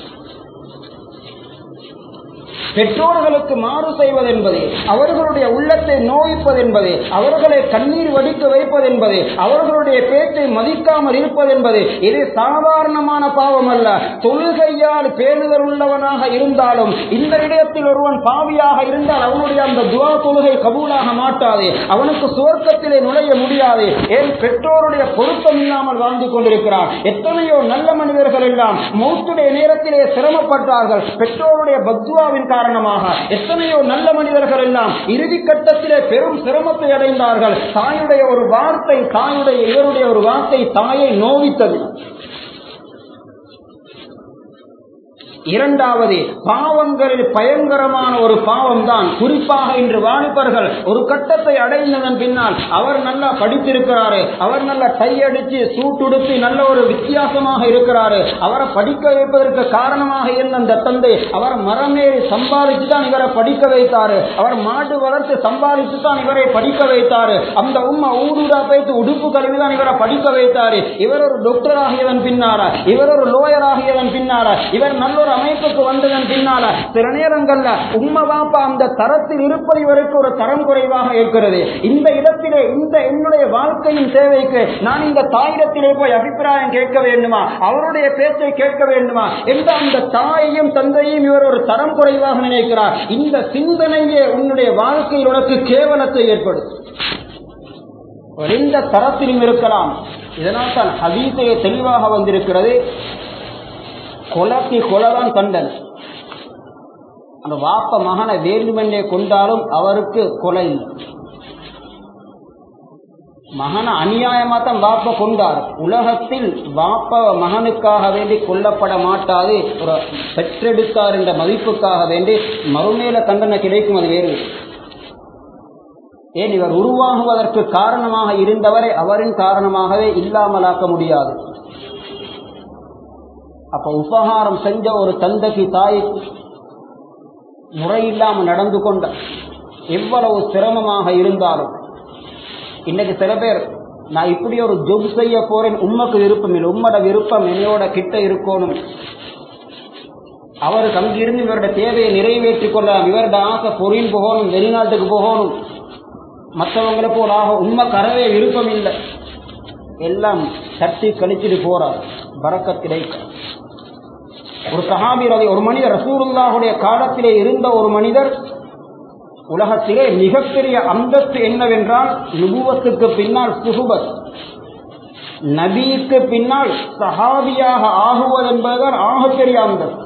பெற்றோர்களுக்கு மாறு செய்வது என்பது, அவர்களுடைய உள்ளத்தை நோய்ப்பது என்பது, அவர்களை கண்ணீர் வடிக்க வைப்பது என்பது, அவர்களுடைய பேச்சை மதிக்காமல் இருப்பது என்பது இது சாதாரணமான பாவம் அல்ல. தொழுகையால் பேணுதல் உள்ளவனாக இருந்தாலும் இந்த இடத்தில் ஒருவன் பாவியாக இருந்தால் அவனுடைய அந்த துவா தொழுகை கபூலாக மாட்டாது, அவனுக்கு சுவர்க்கத்திலே நுழைய முடியாது. ஏன் பெற்றோருடைய பொருத்தம் இல்லாமல் வாழ்ந்து கொண்டிருக்கிறான். எத்தனையோ நல்ல மனிதர்கள் எல்லாம் மௌத்துடைய நேரத்திலே சிரமப்பட்டார்கள் பெற்றோருடைய பத்வாவின் காரணமாக. எத்தனையோ நல்ல மனிதர்கள் எல்லாம் இறுதி கட்டத்திலே பெரும் சிரமத்தை அடைந்தார்கள். தாயுடைய ஒரு வார்த்தை, தாயுடைய இவருடைய ஒரு வார்த்தை தாயை நோவித்தது. இரண்டாவது, பாவங்களில் பயங்கரமான ஒரு பாவம் தான், குறிப்பாக இன்று வாலிபர்கள் ஒரு கட்டத்தை அடைந்ததன் பின்னால் அவர் நல்லா படித்திருக்கிறாரு, அவர் நல்லா டை அடிச்சு சூட்டுடுத்தி நல்ல ஒரு வித்தியாசமாக இருக்கிறாரு, அவரை படிக்க வைப்பதற்கு காரணமாக இருந்த அந்த தந்தை அவர் மரமேறி சம்பாதிச்சு தான் இவரை படிக்க வைத்தாரு, அவர் மாடு வளர்த்து சம்பாதிச்சு தான் இவரை படிக்க வைத்தாரு, அந்த உம்மா ஊடுடா பேத்து உடுப்பு கல்விதான் இவரை படிக்க வைத்தாரு, இவர் ஒரு டாக்டர் ஆகியதன் பின்னால, இவர் ஒரு லோயர் ஆகியதன் பின்னால, இவர் நல்ல ஒரு அமைப்புக்கு வந்ததன் பின்னால சில நேரங்கள்ல உம்மா பாப்பா அந்த தரத்தில் இருப்பது வரைக்கும் ஒரு தரம் குறைவாக இருக்கிறது. இந்த இடத்திலே இந்த என்னுடைய வாழ்க்கையின் தேவைக்கு நான் இந்த தாயிடத்திலே போய் அபிப்பிராயம் கேட்க வேண்டுமா, அவருடைய பேச்சை கேட்க வேண்டுமா என்ற அந்த தாயையும் தந்தையும் இவர் ஒரு தரம் குறைவாக நினைக்கிறார். இந்த சிந்தனையே உன்னுடைய வாழ்க்கையில் உனக்கு கேவலத்தை ஏற்படும். எந்த தரத்திலும் இருக்கலாம். இதனால் தான் ஹதீஸிலே தெளிவாக வந்திருக்கிறது, கொலைக்கு கொலைதான் கண்டன். அந்த வாப்ப மகனை வேண்டுமென்றே கொண்டாலும் அவருக்கு கொலை இல்லை. மகனை அநியாயமா தான் வாப்ப கொண்டார். உலகத்தில் வாப்ப மகனுக்காக வேண்டி கொல்லப்பட மாட்டாது, ஒரு பெற்றெடுத்தார் என்ற மதிப்புக்காக வேண்டி மறுமேல தண்டனை கிடைக்கும். அது வேறு. ஏன், இவர் உருவாகுவதற்கு காரணமாக இருந்தவரை அவரின் காரணமாகவே இல்லாமலாக்க முடியாது. அப்ப உபகாரம் செஞ்ச ஒரு தந்தைக்கு தாய் முறையில்லாமல் நடந்து கொண்ட எவ்வளவு சிரமமாக இருந்தாலும், இன்னைக்கு சில பேர் நான் இப்படி ஒரு ஜொப் செய்ய போறேன், உம்மக்கு விருப்பம் இல்லை, உம்மோட விருப்பம் என்னையோட கிட்ட இருக்கணும், அவருக்கு அங்கிருந்து இவருடைய தேவையை நிறைவேற்றிக் கொள்ளலாம், இவருடைய ஆசை பொறியின் போகணும், வெளிநாட்டுக்கு போகணும், மற்றவங்களை போலாக உண்மை கரவே விருப்பம் இல்லை, எல்லாம் தட்டி கழிச்சிட்டு போறார். பரக்கத் கிடைக்க ஒரு சஹாபி ரவி, ஒரு மனிதர் ரசூலுல்லாஹுடைய காலத்திலே இருந்த ஒரு மனிதர், உலகத்திலே மிகப்பெரிய அந்தஸ்து என்னவென்றால் நுபுவத்துக்கு பின்னால் சுஹுபத், நபிக்கு பின்னால் சஹாபியாக ஆகுவது என்பதுதான் ஆகப்பெரிய அந்தஸ்து.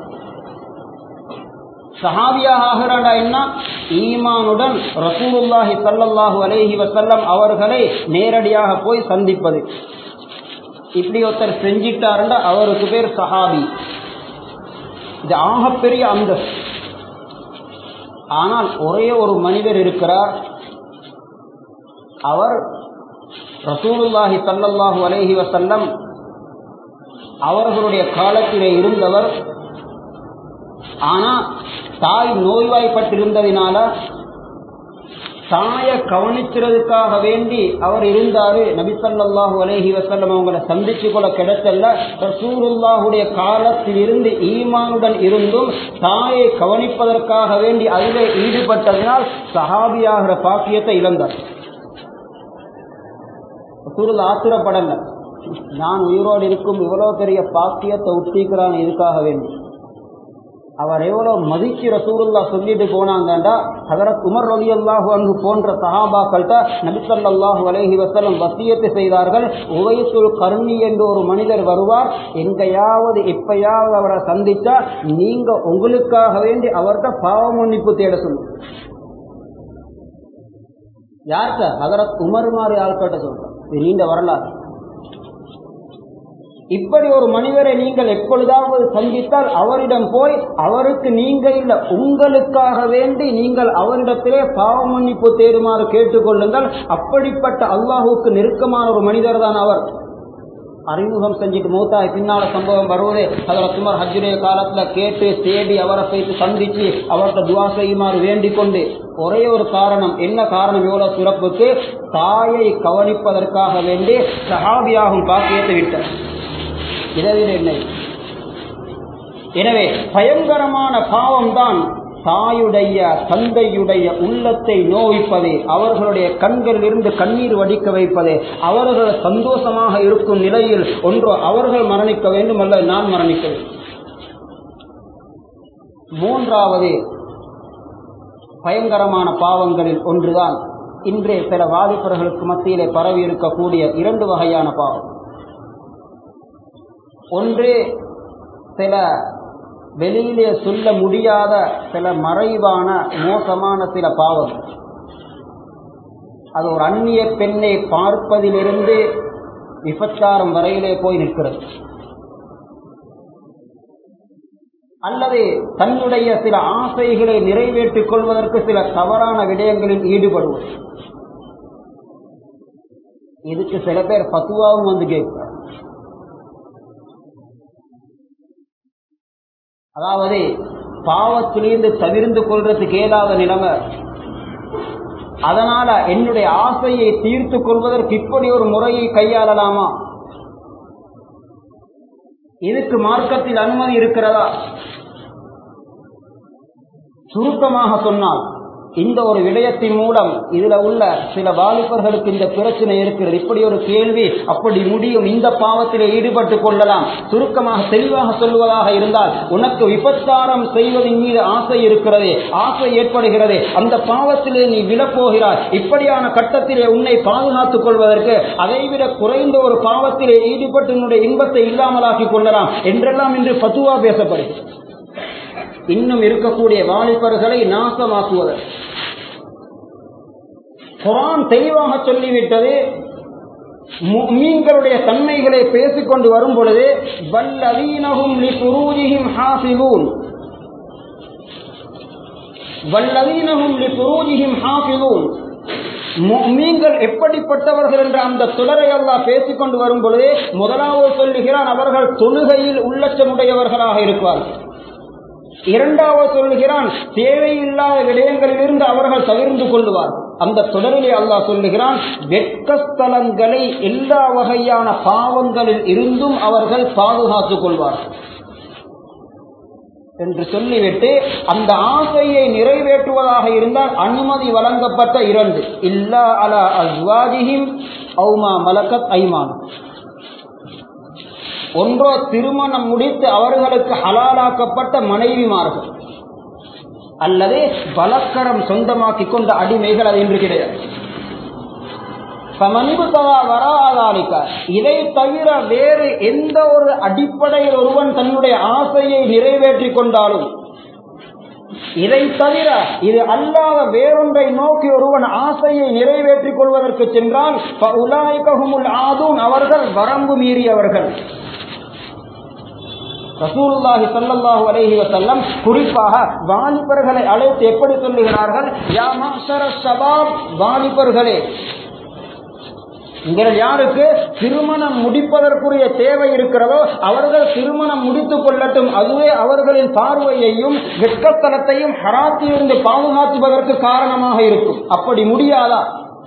சஹாபியாக ஆகிறாண்டா என்ன, ஈமானுடன் ரசூலுல்லாஹி ஸல்லல்லாஹு அலைஹி வஸல்லம் அவர்களை நேரடியாக போய் சந்திப்பது. இப்படி ஒருத்தர் செஞ்சிட்டாருண்டா அவருக்கு பேர் சஹாபி. இது ஆகப்பெரிய அந்தஸ்து. ஆனால் ஒரே ஒரு மனிதர் இருக்கிறார், அவர் ரசூலுல்லாஹி ஸல்லல்லாஹு அலைஹி வஸல்லம் அவர்களுடைய காலத்திலே இருந்தவர். ஆனா தாய் நோய்வாய்ப்பட்டிருந்ததினால தாயை கவனிக்கிறதுக்காக வேண்டி அவர் இருந்தாரு. நபி ஸல்லல்லாஹு அலைஹி வஸல்லம் அவங்களை சந்திச்சு கொள்ள கிடைச்சல்ல. ரசூலுல்லாஹுடைய காலத்தில் இருந்து ஈமானுடன் இருந்தும் தாயை கவனிப்பதற்காக வேண்டி அதிலே ஈடுபட்டதனால் சஹாபியாகிற பாக்கியத்தை இழந்தார். ரசூலுல்லாஹ் ஆத்திரப்படல, நான் உயிரோடு இருக்கும் இவ்வளவு பெரிய பாக்கியத்தை உத்திக்கிறான் இதுக்காக வேண்டி. அவர் எவ்வளவு மதிச்சு ரசூலுல்லாஹ் சொல்லிட்டு போனாங்கண்டா, ஹஜரத் உமர் ரலியல்லாஹு அன்ஹு போன்ற சஹாபாக்கள்கிட்ட நபி ஸல்லல்லாஹு அலைஹி வஸல்லம் வசியத்து செய்தார்கள். உவைசுல் கர்னி என்ற ஒரு மனிதர் வருவார், எங்கையாவது எப்பயாவது அவரை சந்திச்சா நீங்க உங்களுக்காக வேண்டி அவர்கிட்ட பாவ மன்னிப்பு தேட சொல்லுங்க. யார்கிட்ட? ஹஜரத் உமர் மாதிரி ஆட்கள்கிட்ட சொல்றோம். இது நீண்ட வரலாறு. இப்படி ஒரு மனிதரை நீங்கள் எப்பொழுதாவது சந்தித்தால் அவரிடம் போய் அவருக்கு நீங்க இல்ல உங்களுக்காக வேண்டி நீங்கள் அவரிடத்திலே பாவ மன்னிப்பு தேடுமாறு கேட்டுக்கொள்ளுங்கள். அப்படிப்பட்ட அல்லாஹுக்கு நெருக்கமான ஒரு மனிதர் தான் அவர். அறிமுகம் செஞ்சுட்டு மூத்தாய் பின்னால சம்பவம் வருவதே ஹஜ்ரத் உமர் ஹஜ்ஜுடைய காலத்துல கேட்டு தேடி அவரை போய்த்து சந்திச்சு அவர்கிட்ட துஆ செய்யுமாறு வேண்டிக் கொண்டு, ஒரே ஒரு காரணம். என்ன காரணம்? எவ்வளவு சிறப்புக்கு தாயை கவனிப்பதற்காக வேண்டி சஹாபியாகும் பாக்கியத்தை விட்டார். இதவிட இல்லை. எனவே பயங்கரமான பாவம் தான் தாயுடைய தந்தையுடைய உள்ளத்தை நோவிப்பது, அவர்களுடைய கண்களில் இருந்து கண்ணீர் வடிக்க வைப்பது, அவர்கள் சந்தோஷமாக இருக்கும் நிலையில் ஒன்றோ அவர்கள் மரணிக்க வேண்டும் அல்ல நான் மரணிக்க வேண்டும். மூன்றாவது பயங்கரமான பாவங்களில் ஒன்றுதான் இன்றே சில வாலிபர்களுக்கு மத்தியிலே பரவி இருக்கக்கூடிய இரண்டு வகையான பாவம். ஒன்று சில வெளியிலே சொல்ல முடியாத சில மறைவான மோசமான சில பாவம். அது ஒரு அந்நிய பெண்ணை பார்ப்பதிலிருந்து விபச்சாரம் வரையிலே போய் நிற்கிறது. அல்லது தன்னுடைய சில ஆசைகளை நிறைவேற்றிக் கொள்வதற்கு சில தவறான விடயங்களில் ஈடுபடுவது. இதுக்கு சில பேர் பத்துவாவும் வந்து கேட்கிறார். அதாவது பாவத்திலிருந்து தவிர்ந்து கொள்றதுக்கு இயலாத நிலைமை, அதனால என்னுடைய ஆசையை தீர்த்து கொள்வதற்கு இப்படி ஒரு முறையை கையாளலாமா? இதுக்கு மார்க்கத்தில் அனுமதி இருக்கிறதா? சுருக்கமாக சொன்னால் இந்த ஒரு விடயத்தின் மூலம் இதுல உள்ள சில வாலிபர்களுக்கு இந்த பிரச்சனை இருக்கிறது. இப்படி ஒரு கேள்வி, அப்படி முடியும், இந்த பாவத்திலே ஈடுபட்டு கொள்ளலாம். சுருக்கமாக தெளிவாக சொல்வதாக இருந்தால், உனக்கு விபச்சாரம் செய்வதன் மீது ஆசை இருக்கிறது, ஆசை ஏற்படுகிறது, அந்த பாவத்திலே நீ விழப்போகிறாய். இப்படியான கட்டத்திலே உன்னை பாதுகாத்துக் கொள்வதற்கு அதைவிட குறைந்த ஒரு பாவத்திலே ஈடுபட்டு உன்னுடைய இன்பத்தை இல்லாமலாக்கிக் கொள்ளலாம் என்றெல்லாம் இன்று ஃபத்வா பேசப்படுகிறது. இன்னும் இருக்கக்கூடிய வாலிபர்களை நாசமாக்குவது குர்ஆன் தெளிவாக சொல்லிவிட்டது. முஃமின்களுடைய தன்மைகளை பேசிக்கொண்டு வரும் பொழுது வல்லதீனஹும் லிஃபுரூஜிஹிம் ஹாஃபிலூன் வல்லதீனஹும் லிஃபுரூஜிஹிம் ஹாஃபிலூன் முஃமின்கள் எப்படிப்பட்டவர்கள் என்ற அந்த தொடரை அல்லாஹ் பேசிக்கொண்டு வரும் பொழுது முதலாவது சொல்லுகிறான், அவர்கள் தொழுகையில் உள்ளச்சமுடையவர்களாக இருப்பார்கள். இரண்டாவது சொல்லுகிறான், தேவையில்லாத விடயங்களிலிருந்து அவர்கள் தவிர்த்து கொள்வார்கள். அந்த தொடரிலே அல்லாஹ் சொல்லுகிறான், வெட்கஸ்தலங்களை எல்லா வகையான பாவங்களில் இருந்தும் அவர்கள் பாதுகாத்துக் கொள்வார்கள் என்று சொல்லிவிட்டு, அந்த ஆசையை நிறைவேற்றுவதாக இருந்தால் அனுமதி வழங்கப்பட்ட இரண்டு, இல்லா அலா அஸ்வாஜிஹிம் அவு மா மலக்கத் ஐமானுஹும். ஒன்றோ திருமணம் முடித்து அவர்களுக்கு ஹலாலாக்கப்பட்ட மனைவிமார்கள், அல்லது பலக்கரம் சொந்தமாக்கிக் கொண்ட அடிமைகள். அது என்று கிடையாது. இதை தவிர வேறு எந்த ஒரு அடிப்படையில் ஒருவன் தன்னுடைய ஆசையை நிறைவேற்றிக் கொண்டாலும், இதை தவிர இது அல்லாத வேறொன்றை நோக்கி ஒருவன் ஆசையை நிறைவேற்றிக் கொள்வதற்கு சென்றால் அவர்கள் வரம்பு மீறியவர்கள். ரசூலுல்லாஹி ஸல்லல்லாஹு அலைஹி வஸல்லம் குறிப்பாக வாலிபர்களை அழைத்து எப்படி சொல்லுகிறார்கள், யா மஅஷர ஷபாப், வாலிபர்களே, இதில் யாருக்கு திருமணம் முடிப்பதற்குரிய தேவை இருக்கிறதோ அவர்கள் திருமணம் முடித்துக் கொள்ளட்டும். அதுவே அவர்களின் பார்வையையும் வெட்கத்தனத்தையும் ஹராத்திலிருந்து பாதுகாத்துவதற்கு காரணமாக இருக்கும். அப்படி முடியாதா?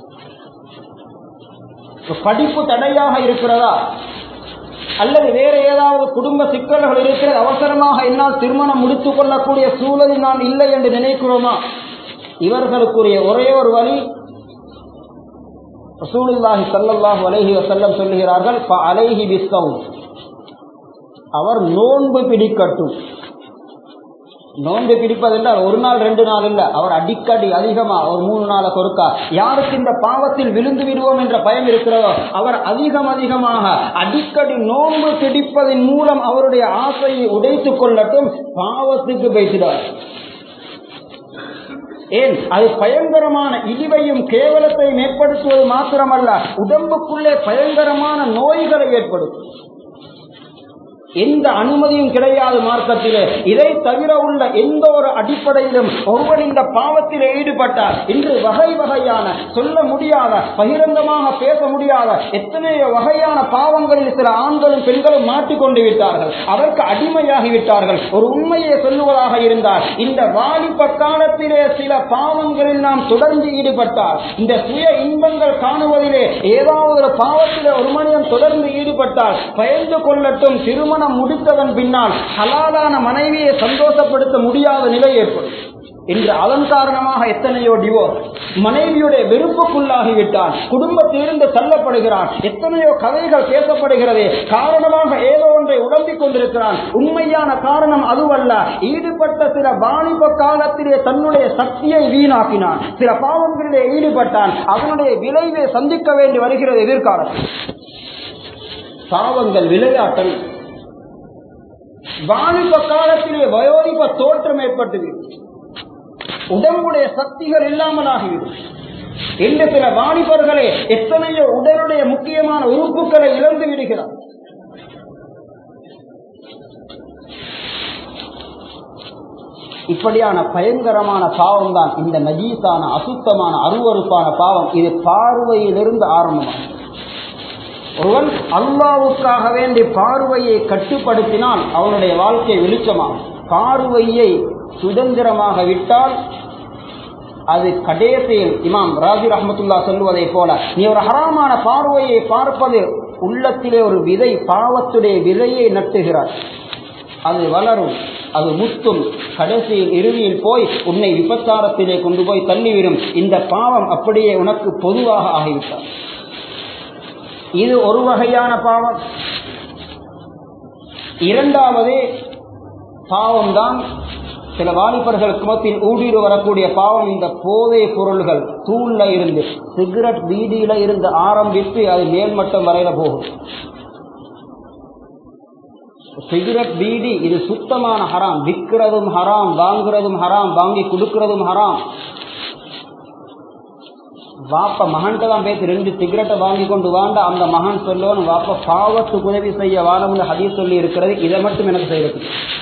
படிப்பு தடையாக இருக்கிறதா அல்லது வேற ஏதாவது குடும்ப சிக்கல்கள் இருக்கிறது, அவசரமாக என்னால் திருமணம் முடித்துக் கொள்ளக்கூடிய சூழலில் நான் இல்லை என்று நினைக்கிறோமா? இவர்களுக்குரிய ஒரே ஒரு வழி ரசூலுல்லாஹி ஸல்லல்லாஹு அலைஹி வஸல்லம் சொல்லுகிறார்கள், ஃபஅலைஹி பிஸ்ஸௌம், அவர் நோன்பு பிடிக்கட்டும். நோன்பு பிடிப்பதென்றால் ஒரு நாள் ரெண்டு நாள் இல்ல, அவர் அடிக்கடி அதிகமா ஒரு மூணு நாளை பொறுக்கா. யாருக்கு இந்த பாவத்தில் விழுந்து விடுவோம் என்ற பயம் இருக்கிறதோ அவர் அதிகம் அதிகமாக அடிக்கடி நோன்பு பிடிப்பதன் மூலம் அவருடைய ஆசையை உடைத்துக் கொள்ளட்டும், பாவத்துக்கு பேசினார். ஏன்? அது பயங்கரமான இழிவையும் கேவலத்தையும் ஏற்படுத்துவது மாத்திரமல்ல, உடம்புக்குள்ளே பயங்கரமான நோய்களை ஏற்படுத்தும். எந்த அனுமதியும் கிடையாது மார்க்கத்திலே. இதை தவிர உள்ள எந்த ஒரு அடிப்படையிலும் ஒருவர் இந்த பாவத்தில் ஈடுபட்டார். இன்று வகை வகையான சொல்ல முடியாத, பகிரங்கமாக பேச முடியாத எத்தனையோ வகையான பாவங்களில் சில ஆண்களும் பெண்களும் மாட்டிக்கொண்டு விட்டார்கள், அதற்கு அடிமையாகிவிட்டார்கள். ஒரு உண்மையை சொல்லுவதாக இருந்தால், இந்த வாலிப காலத்திலே சில பாவங்களில் நாம் தொடர்ந்து ஈடுபட்டால், இந்த சுய இன்பங்கள் காணுவதிலே ஏதாவது ஒரு பாவத்திலே ஒரு மனிதன் தொடர்ந்து ஈடுபட்டால் பயந்து கொள்ளட்டும், திருமணம் முடித்ததன் பின்னால் ஹலாலான மனைவியை சந்தோஷப்படுத்த முடியாத நிலை ஏற்படும். இன்று அதன் காரணமாக எத்தனையோ டிவோர்ஸ், மனைவியுடைய வெறுப்புக்குள்ளாகிவிட்டான், குடும்பத்திலிருந்து தள்ளப்படுகிறான், எத்தனையோ கதைகள் பேசப்படுகிறது. காரணமாக ஏதோ ஒன்றை உடம்பிக் கொண்டிருக்கிறான். உண்மையான காரணம் அதுவல்ல. ஈடுபட்ட சில வாலிப காலத்திலே தன்னுடைய சக்தியை வீணாக்கினான், சில பாவங்களிலே ஈடுபட்டான். அதனுடைய விளைவை சந்திக்க வேண்டி வருகிறது எதிர்காலத்தில். பாவங்கள் விளையாட்டல். வாலிப காலத்திலே வயோதிப தோற்றம் ஏற்பட்டுவிடும், உடம்புடைய சக்திகள் இல்லாமல் ஆகிவிடும். இந்த சில வாலிபர்களே எத்தனையோ உடலுடைய முக்கியமான உறுப்புகளை இழந்து விடுகிறார். இப்படியான பயங்கரமான பாவம் தான் இந்த நஜீசான அசுத்தமான அருவருப்பான பாவம். இது பார்வையிலிருந்து ஆரம்பமாகும். ஒருவன் அல்லாஹ்வுக்காக வேண்டி பார்வையை கட்டுப்படுத்தினால் அவனுடைய வாழ்க்கை வெளிச்சமாகும். பார்வையை சுதந்திரமாக விட்டால் அது கடைசியில் இமாம் ராஜி ரஹ்மத்துல்லாஹ் சொல்லுவதை போல, நீ ஒரு ஹராமான பார்வையை பார்ப்பது உள்ளத்திலே ஒரு விதை, பாவத்துடைய விதையை நட்டுகிறார். அது வளரும், அது முத்தும், கடைசியில் இறுதியில் போய் உன்னை விபச்சாரத்திலே கொண்டு போய் தள்ளிவிடும். இந்த பாவம் அப்படியே உனக்கு பொதுவாக ஆகிவிட்டார். இது ஒரு வகையான பாவம். இரண்டாவது பாவம்தான் சில வாலிபர்களுக்கு மத்தியில் ஊடுருவி வரக்கூடிய பாவம். இந்த போதை பொருள்கள் தூள்ல இருந்து, சிகரெட் பீடியில இருந்து ஆரம்பித்து அது மேல்மட்டம் வரையில போகும். சிகரெட் பீடி இது சுத்தமான ஹராம். விற்கிறதும் ஹராம், வாங்குறதும் ஹராம், வாங்கி கொடுக்கிறதும் ஹராம். வாப்ப மகன்கிட்ட தான் பேசி ரெண்டு சிகரெட்டை வாங்கி கொண்டு வாண்ட அந்த மகன் சொல்லுவான், வாப்ப பாவத்துக்கு உதவி செய்ய வானம்னு ஹதீஸ் சொல்லி இருக்கிறது, இதை மட்டும் எனக்கு செய்யறது.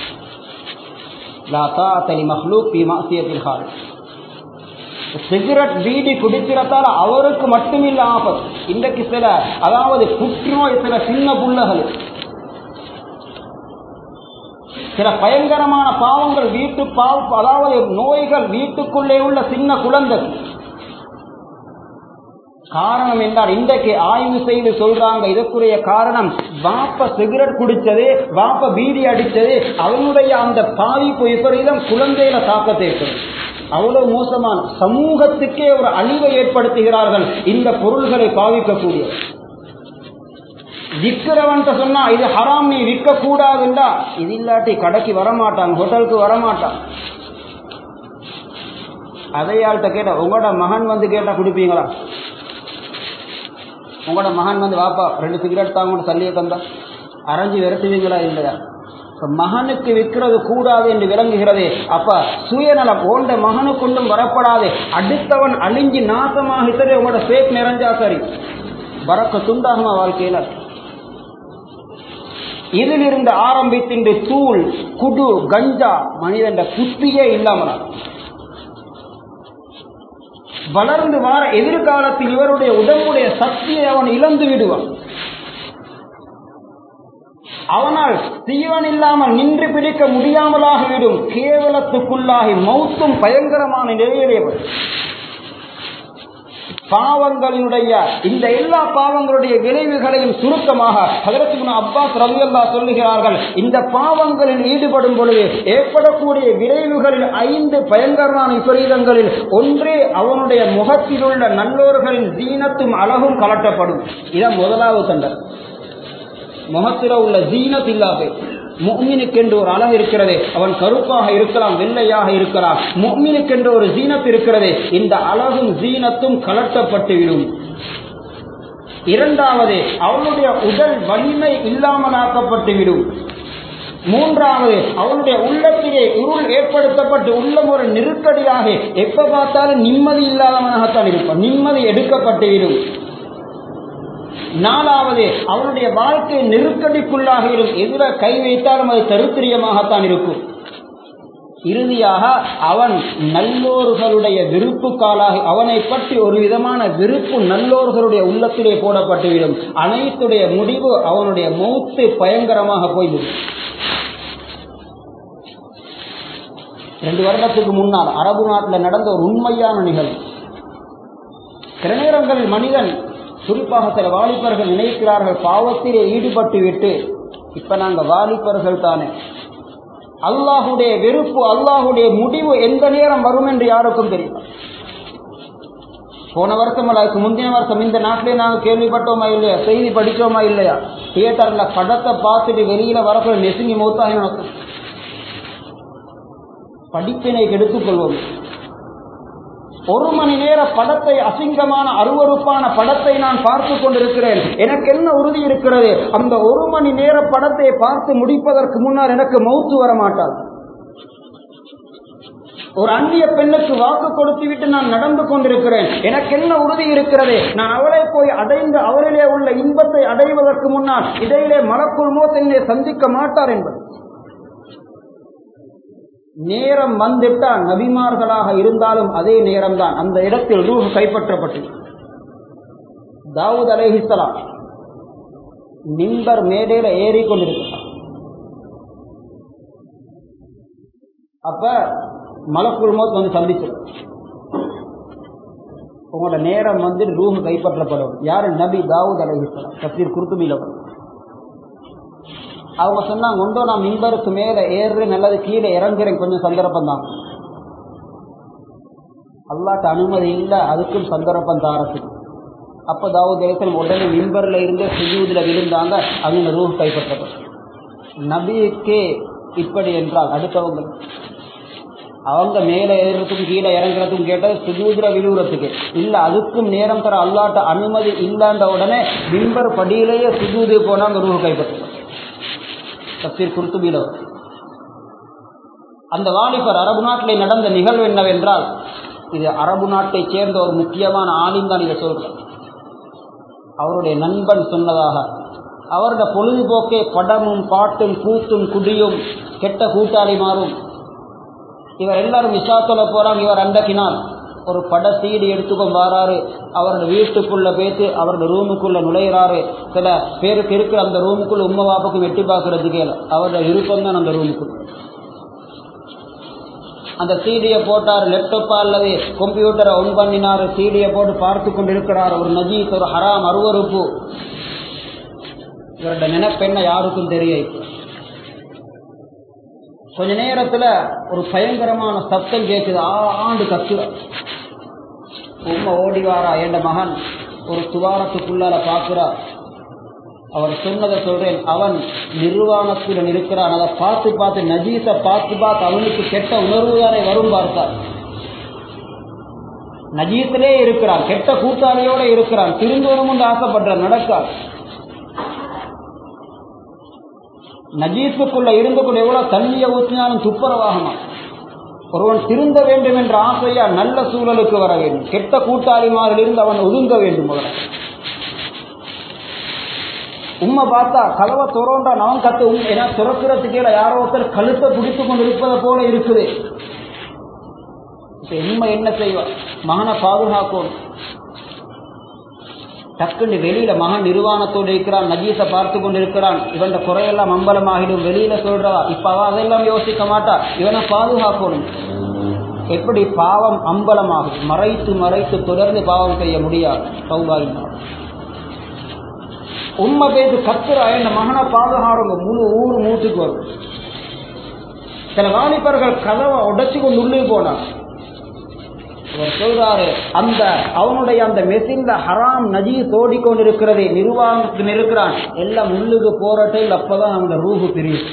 சிகரெட் பீடி குடிக்கிறதால அவருக்கு மட்டுமில்ல ஆபத்து. இன்றைக்கு சில அதாவது புற்றுநோய் சில சின்ன புள்ளகள், சில பயங்கரமான பாவங்கள் வீட்டு பாவ அதாவது நோய்கள் வீட்டுக்குள்ளே உள்ள சின்ன குழந்தை. காரணம் என்றால் இன்றைக்கு ஆய்வு செய்து சொல்றாங்க, இதற்குரிய காரணம் வாப்ப சிகரெட் குடிச்சது, வாப்ப பீடி அடிச்சது, அவனுடைய அந்த பாதிப்பு விபரீதம் குழந்தையில தாக்கத்தை ஏற்படும். அவ்வளவு மோசமான சமூகத்துக்கே ஒரு அழிவை ஏற்படுத்துகிறார்கள் இந்த பொருள்களை பாவிக்கக்கூடிய. விற்கிறவன் சொன்னா இது ஹராம், நீ விற்க கூடாதுண்டா, இது இல்லாட்டி கடைக்கு வரமாட்டான், ஹோட்டலுக்கு வரமாட்டான். அதையாள்கிட்ட கேட்ட, உங்களோட மகன் வந்து கேட்டா குடிப்பீங்களா? உங்களோட மகன் வந்து வாப்பா ரெண்டு சிகரெட் தாங்க தள்ளியே தந்தா அரைஞ்சு விரட்டுவீங்களா? இல்லையா? மகனுக்கு விற்கிறது கூடாது என்று விளங்குகிறது. அப்ப சுயநலம் ஓண்ட மகனுக்குண்டும் வரப்படாது. அடுத்தவன் அழிஞ்சி நாசமாக சரி, உங்களோட சேப் நிறைஞ்சா சரி, வரக்க துண்டாகுமா வாழ்க்கையில? இதிலிருந்து ஆரம்பித்து தூள், குடு, கஞ்சா, மனிதன் புத்தியே இல்லாமலா வளர்ந்து வார எதிர்காலத்தில் இவருடைய உடம்புடைய சக்தியை அவன் இழந்து விடுவான். அவனால் சீவன் இல்லாமல் நின்று பிடிக்க முடியாமலாகிவிடும். கேவலத்துக்குள்ளாகி மௌத்தும் பயங்கரமான நிலையிலேவர். பாவங்களினுடைய இந்த எல்லா பாவங்களுடைய விளைவுகளையும் சுருக்கமாக ஹஜ்ரத் இப்னு அப்பாஸ் ரலியல்லாஹு சொல்லுகிறார்கள். இந்த பாவங்களில் ஈடுபடும் பொழுது ஏற்படக்கூடிய விளைவுகளில் ஐந்து பயங்கரமான விபரீதங்களில் ஒன்றே அவனுடைய முகத்தில் உள்ள நல்லோர்களின் ஜீனத்தும் அழகும் கலட்டப்படும். இதான் முதலாவது தண்டனை. முகத்தில உள்ள ஜீனத் இல்லாத முஃமினுக்கு என்று ஒரு அழகு இருக்கிறது. அவன் கருப்பாக இருக்கலாம், வெள்ளையாக இருக்கலாம். முஃமினுக்கு என்று ஒரு ஜீனத் இருக்கிறது. இந்த அழகும் ஜீனத்தும் கலட்டப்பட்டுவிடும். இரண்டாவது, அவனுடைய உடல் வலிமை இல்லாமலாக்கப்பட்டுவிடும். மூன்றாவது, அவனுடைய உள்ளத்திலே இருள் ஏற்படுத்தப்பட்டு உள்ளம் ஒரு நெருக்கடியாக எப்ப பார்த்தாலும் நிம்மதி இல்லாதவனாகத்தான் இருப்பான். நிம்மதி எடுக்கப்பட்டுவிடும். நாலாவது, அவனுடைய வாழ்க்கை நெருக்கடிக்குள்ளாக இருக்கும். எதிர கை வைத்தாலும் அது தருத்திரியமாகத்தான் இருக்கும். இறுதியாக அவன் நல்லோர்களுடைய விருப்புக்காலாக அவனை பற்றி ஒரு விதமான விருப்பு நல்லோர்களுடைய உள்ளத்திலே போடப்பட்டுவிடும். அனைத்துடைய முடிவு அவனுடைய மௌத்து பயங்கரமாக போய்விடும். ரெண்டு வருடத்துக்கு முன்னால் அரபு நாட்டில் நடந்த ஒரு உண்மையான நிகழ்வு. சில நேரங்களில் மனிதன், குறிப்பாக சில வாலிபர்கள் நினைக்கிறார்கள், பாவத்திலே ஈடுபட்டு விட்டு இப்ப நாங்க வாலிபர்கள் தானே, அல்லாஹுடைய வெறுப்பு அல்லாஹுடைய முடிவு எந்த நேரம் வரும் என்று யாருக்கும் தெரியும். போன வருஷம் அல்ல அதுக்கு முந்தின வருஷம் இந்த நாட்டிலே நாங்கள் கேள்விப்பட்டோமா இல்லையா, செய்தி படிச்சோமா இல்லையா, தியேட்டர்ல படத்தை பார்த்துட்டு வெளியில வரப்போ நெசுங்கி மௌத்தாக படிப்பினை கெடுத்துக் கொள்வோம். ஒரு மணி நேர படத்தை, அசிங்கமான அருவருப்பான படத்தை நான் பார்த்து கொண்டிருக்கிறேன். எனக்கு என்ன உறுதி இருக்கிறது, அந்த ஒரு மணி நேர படத்தை பார்த்து முடிப்பதற்கு முன்னால் எனக்கு மௌத்து வர மாட்டாது. ஒரு அந்நிய பெண்ணுக்கு வாக்கு கொடுத்து விட்டு நான் நடந்து கொண்டிருக்கிறேன். எனக்கு என்ன உறுதி இருக்கிறது, நான் அவளை போய் அடைந்து அவரிலே உள்ள இன்பத்தை அடைவதற்கு முன்னால் இடையிலே மலக்குல் மௌத் என்னை சந்திக்க மாட்டார் என்பது. நேரம் வந்துட்டால் நபிமார்களாக இருந்தாலும் அதே நேரம்தான் அந்த இடத்தில் ரூஹ் கைப்பற்றப்பட்டது. தாவூத் அலைஹிஸ்ஸலாம் மிம்பர் மேடையில ஏறி கொண்டிருக்கிறார். அப்ப மலக்குல் மௌத் வந்து சந்திச்சிடும். உங்களோட நேரம் வந்து ரூஹ் கைப்பற்றப்படும். யாரு? நபி தாவூத் அலைஹிஸ்ஸலாம். தஃப்சீர் குர்துபில அவங்க சொன்னாங்க, ஒன்றோ நான் மிம்பருக்கு மேல ஏறு, நல்லது கீழே இறங்குறேன், கொஞ்சம் சந்தர்ப்பம் தான். அல்லாஹ்க்கு அனுமதி இல்லை, அதுக்கும் சந்தர்ப்பம் தாரத்துக்கு. அப்ப தாவூத் அலைஹிஸ்ஸலாம் உடனே மிம்பர்ல இருந்து சுஜூதுல விழுந்தாங்க. அவங்க ரூஹ் கைப்பற்றப்படும். நபிக்கே இப்படி என்றால் அடுத்தவங்க அவங்க மேல ஏறுறதுக்கும் கீழே இறங்குறதுக்கும் கேட்டது சுஜூதுல விழுவுறதுக்கு இல்ல, அதுக்கும் நேரம் தர அல்லாஹ்ட்ட அனுமதி இல்லாத உடனே மிம்பர் படியிலேயே சுஜூது போனா அந்த ரூஹ் கைப்பற்றப்படும். தஃப்சீர் குர்துபில அந்த வாலிபர் அரபு நாட்டிலே நடந்த நிகழ்வு என்னவென்றால், இது அரபு நாட்டை சேர்ந்த ஒரு முக்கியமான ஆலிம் தான் இதை சொல்றார். அவருடைய நண்பன் சொன்னதாக, அவருடைய பொழுதுபோக்கே படமும் பாட்டும் கூத்தும் குடியும் கெட்ட கூட்டாளி மாறும். இவர் எல்லாரும் இஷாத்துல போறாங்க, இவர் அண்டக்கினால் ஒரு பட சீடி எடுத்துக்கொண்டு வராரு. அவரோட வீட்டுக்குள்ள பேத்து அவரோட ரூமுக்குள்ள நுழையிறாரு. சில பேருக்கு இருக்கிற அந்த ரூமுக்குள்ள உம்மா பாப்புக்கும் வெட்டி பார்க்கறதுக்கு அவரோட விருப்பம் தான் அந்த ரூமுக்குள்ள. அந்த சீடியை போட்டார், லேப்டாப்பா அல்லது கம்ப்யூட்டரை ஒன் பண்ணினாரு, சீடியை போட்டு பார்த்து கொண்டு இருக்கிறார். ஒரு நஜீஸ், ஒரு ஹராம், அருவருப்பு. இவரோட நினைப்பெண்ண யாருக்கும் தெரிய. கொஞ்ச நேரத்துல ஒரு பயங்கரமான சத்தம் கேட்குது. ஆண்டு கத்துற உம்மா ஓடிவாரா. என் மகன் ஒரு துவாரத்துக்குள்ளால பாக்குறா. அவர் சொன்னதை சொல்றேன், அவன் நிர்வாணத்தில் இருக்கிறான். அதை பார்த்து பார்த்து நஜீஸ பார்த்து பார்த்து அவனுக்கு கெட்ட உணர்வு தானே வரும். பார்த்தார், நஜீஸிலே இருக்கிறான், கெட்ட கூட்டாளியோட இருக்கிறான், திருந்தோணும் ஆசைப்படுறான், நடக்காது. நஜீஸுக்குள்ள இருந்து கொண்டு எவ்வளவு தண்ணியை ஊற்றினாலும் துப்புரவாகமா. ஒருவன் திருந்த வேண்டும் என்ற ஆசையா நல்ல சூழலுக்கு வர வேண்டும். கெட்ட கூட்டாளிமாரிலிருந்து அவன் ஒதுங்க வேண்டும். உண்மை பார்த்தா கலவை துறோன்றான், அவன் கத்து ஏன்னா துறக்கிறதுக்கே யாரோ ஒருத்தர் கழுத்தை பிடித்து கொண்டு இருப்பதை போல இருக்குது. உண்மை என்ன செய்வார்? மகனை பாதுகாக்கும். டக்குன்னு வெளியில மகன் நிர்வாணத்தோடு இருக்கிறான், நஜீஸை பார்த்து கொண்டு இருக்கிறான், இவன் குறையெல்லாம் அம்பலமாகிடும், வெளியில சொல்றா. இப்ப அவ அதெல்லாம் யோசிக்க மாட்டா, இவனை பாதுகாக்கணும். எப்படி பாவம் அம்பலமாகும், மறைத்து மறைத்து தொடர்ந்து பாவம் செய்ய முடியாது. சௌபாகியம் உண்மை பேசு கத்துறா, என்ன மகனை பாதுகாருங்க, முழு ஊரு மூட்டுக்கு வரும். சில வாலிபர்கள் கதவை உடைச்சு கொண்டு உள்ளே போனான். அவர் சொல்றாரு, அந்த அவனுடைய அந்த மெஷின்ல ஹராம் நஜீஸ் ஓடிக்கொண்டிருக்கிறது, நிர்வாகத்தில் இருக்கிறான், எல்லாம் உள்ளுக்கு போறட்டையில் அப்பதான் அந்த ரூஹு பிரியும்.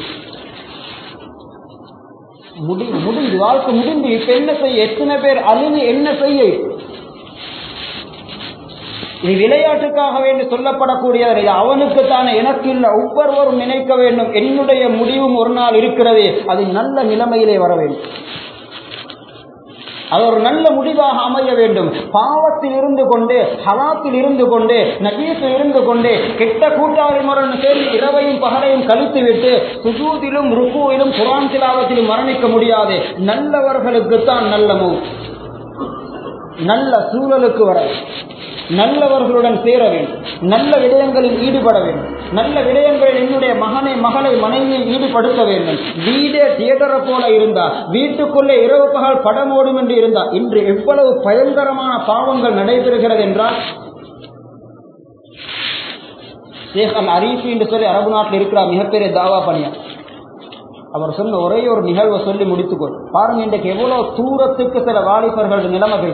முடி முடிஞ்சு வாழ்க்கை முடிஞ்சு இப்ப என்ன செய்ய? எத்தனை பேர் அழுது என்ன செய்ய? இது விளையாட்டுக்காக வேண்டி சொல்லப்படக்கூடியவர், இது அவனுக்கு தானே, எனக்கு இல்லை. ஒவ்வொருவரும் நினைக்க வேண்டும், என்னுடைய முடிவும் ஒரு நாள் இருக்கிறது, அது நல்ல நிலைமையிலே வர வேண்டும், அது ஒரு நல்ல முடிவாக அமைய வேண்டும். பாவத்தில் இருந்து கொண்டு, ஹலாத்தில் இருந்து கொண்டு, நஜீஸில் இருந்து கொண்டு, கெட்ட கூட்டாளி முறைன்னு சேர்ந்து இரவையும் பகலையும் கழித்து விட்டு சுஜூதிலும் ருக்குவிலும் குர்ஆன் திலாவத்திலும் மரணிக்க முடியாது. நல்லவர்களுக்குத்தான் நல்ல மௌத், நல்ல சூழலுக்கு வர, நல்லவர்களுடன் சேர வேண்டும், நல்ல விடயங்களில் ஈடுபட வேண்டும், நல்ல விடயங்களில் என்னுடைய மகனை மகளை மனைவியை ஈடுபடுத்த வேண்டும். வீடே தியேட்டரை போல இருந்தா, வீட்டுக்குள்ளே இரவு பகல் படம் ஓடும் என்று இருந்தா, இன்று எவ்வளவு பயங்கரமான பாவங்கள் நடைபெறுகிறது என்றால், ஷேக் அல் அரீஃபி என்று சொல்லி அரபு நாட்டில் இருக்கிறார், மிகப்பெரிய தாவா பணியா. அவர் சொன்ன ஒரே ஒரு நிகழ்வை சொல்லி முடித்துக்கொள். பாருங்க, இன்றைக்கு எவ்வளவு தூரத்துக்கு சில வாலிபர்கள் நிலைமைகள்.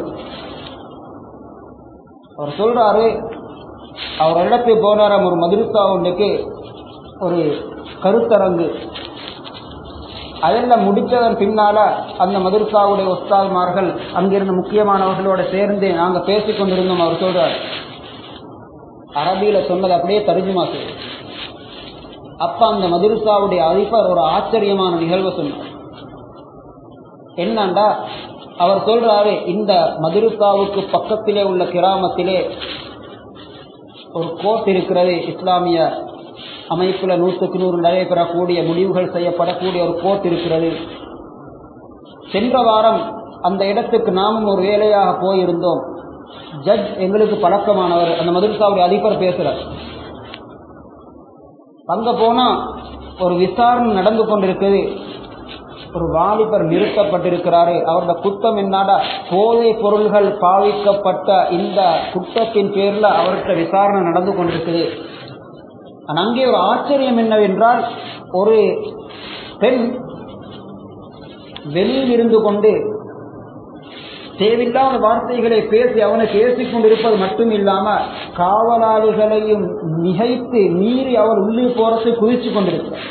அவர் சொல்றாரு, அவர் இடத்துக்கு போனாராம், ஒரு மதுரசா ஒன்றுக்கு ஒரு கருத்தரங்கு. அதெல்லாம் முடித்ததன் பின்னால அந்த மதுரசாவுடைய உஸ்தாத்மார்கள் அங்கிருந்த முக்கியமானவர்களோட சேர்ந்து நாங்க பேசிக் கொண்டிருந்தோம். அவர் சொல்றார், அரபியில சொன்னது அப்படியே தர்ஜுமா செய்ய. அப்ப அந்த மதுரசாவுடைய அதிபர் ஒரு ஆச்சரியமான நிகழ்வு சொன்னார். என்னண்டா, அவர் சொல்றாரு, இந்த மதுரசாவுக்கு பக்கத்திலே உள்ள கிராமத்திலே ஒரு கோர்ட் இருக்கிறது, இஸ்லாமிய அமைப்புல நூற்றுக்கு நூறு நடைபெறக்கூடிய முடிவுகள் செய்யப்படக்கூடிய ஒரு கோர்ட் இருக்கிறது. சென்ற வாரம் அந்த இடத்துக்கு நாமும் ஒரு வேலையாக போயிருந்தோம். ஜட்ஜ் எங்களுக்கு பழக்கமானவர், அந்த மதுரசாவுடைய அதிபர் பேசுறார். அங்க போனா ஒரு விசாரணை நடந்து கொண்டிருக்குது. ஒரு வாலிபர் நிறுத்தப்பட்டிருக்கிறாரு. அவருடைய குற்றம் என்னடா, போதை பொருள்கள் பாவிக்கப்பட்ட இந்த குற்றத்தின் பேர்ல அவர்கிட்ட விசாரணை நடந்து கொண்டிருக்குது. அங்கே ஒரு ஆச்சரியம் என்னவென்றால், ஒரு பெண் வெளியில் இருந்து கொண்டு தேவையில்லாத வார்த்தைகளை பேசி அவனுக்கு பேசிக் கொண்டிருப்பது மட்டும் இல்லாம காவலாளிகளையும் மிகைத்து மீறி அவர் உள்ளே போறதை குதிச்சு கொண்டிருக்கிறார்.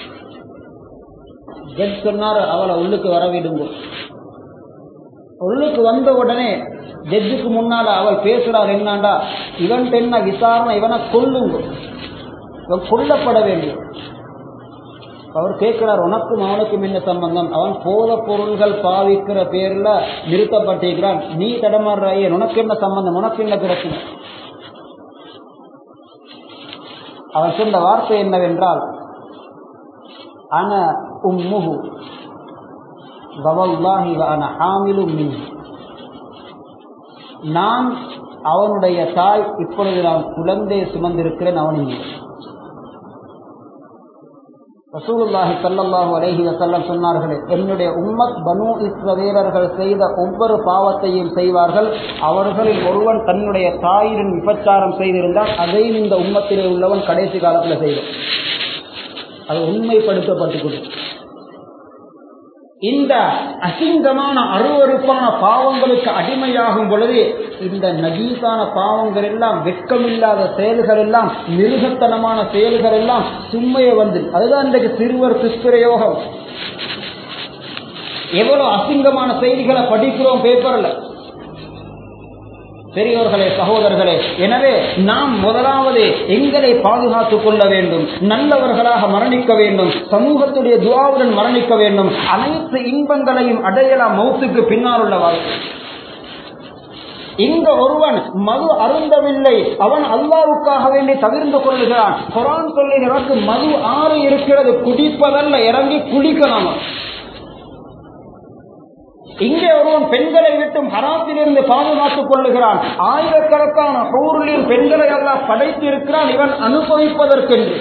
ஜட்ஜ் சொன்னார், அவளை உள்ளுக்கு வர விடுங்க. உள்ளுக்கு வந்த உடனே ஜட்ஜுக்கு முன்னால அவள் பேசுறாள், என்னண்டா, இவன் என்ன விசாரணை, இவனை கொல்லுங்க, இவன் கொல்லப்பட வேண்டும். அவர் கேட்கிறார், உனக்கும் அவனுக்கும் என்ன சம்பந்தம்? அவன் போத பொருள்கள் பாவிக்கிற பேர்ல நிறுத்தப்பட்டிருக்கிறான், நீ தடமாறாயே, உனக்கு என்ன சம்பந்தம், உனக்கு என்ன பிரச்சனை? அவன் சொன்ன வார்த்தை என்னவென்றால், அன உம்முஹு வவல்லாஹி வ அன ஹாமிலும் மின்ஹு, நான் அவனுடைய தாய், இப்பொழுது நான் குழந்தை சுமந்திருக்கிறேன் அவனின். ரசூலுல்லாஹி ஸல்லல்லாஹு அலைஹி வஸல்லம் சொன்னார்களே, என்னுடைய உம்மத் பனு இஸ்ரவேலர்கள் செய்த ஒவ்வொரு பாவத்தையும் செய்வார்கள். அவர்களில் ஒருவன் தன்னுடைய தாயின் விபச்சாரம் செய்திருந்தால் அதையும் இந்த உம்மத்திலே உள்ளவன் கடைசி காலத்தில் செய்வான். அது உண்மைப்படுத்தப்பட்டுக் கொள்ளும். இந்த அசிங்கமான அருவருப்பான பாவங்களுக்கு அடிமையாகும் பொழுது இந்த நஜீசான பாவங்கள் எல்லாம், வெட்கமில்லாத செயல்கள் எல்லாம், மிருகத்தனமான செயல்கள் எல்லாம் சும்மையே வந்து, அதுதான் இன்றைக்கு சிறுவர் துஷ்பிரயோகம். எவ்வளவு அசிங்கமான செய்திகளை படிக்கிறோம் பேப்பர்ல. பெரியோர்களே, சகோதரர்களே, எனவே நாம் முதலாவது எங்களை பாதுகாத்துக் கொள்ள வேண்டும், நல்லவர்களாக மரணிக்க வேண்டும், சமூகத்துடைய துஆவுடன் மரணிக்க வேண்டும். அனைத்து இன்பங்களையும் அடையலாம் மௌத்துக்கு பின்னால் உள்ள வாழ்க்கை. இங்க ஒருவன் மது அருந்தவில்லை, அவன் அல்லாஹ்வுக்காக வேண்டி தவிர்ந்து கொள்ளுகிறான். குர்ஆன் சொல்லுகிறது, மது ஆறு இருக்கிறது, குடிப்பதல்ல, இறங்கி குடிக்கலாம். இங்கே ஒருவன் பெண்களை விட்டும் ஹராத்திலிருந்து பாதுகாத்துக் கொள்ளுகிறான். ஆயிரக்கணக்கான ஹூரில் பெண்களை அல்லாஹ் படைத்து இருக்கிறான் இவன் அனுபவிப்பதற்கென்று.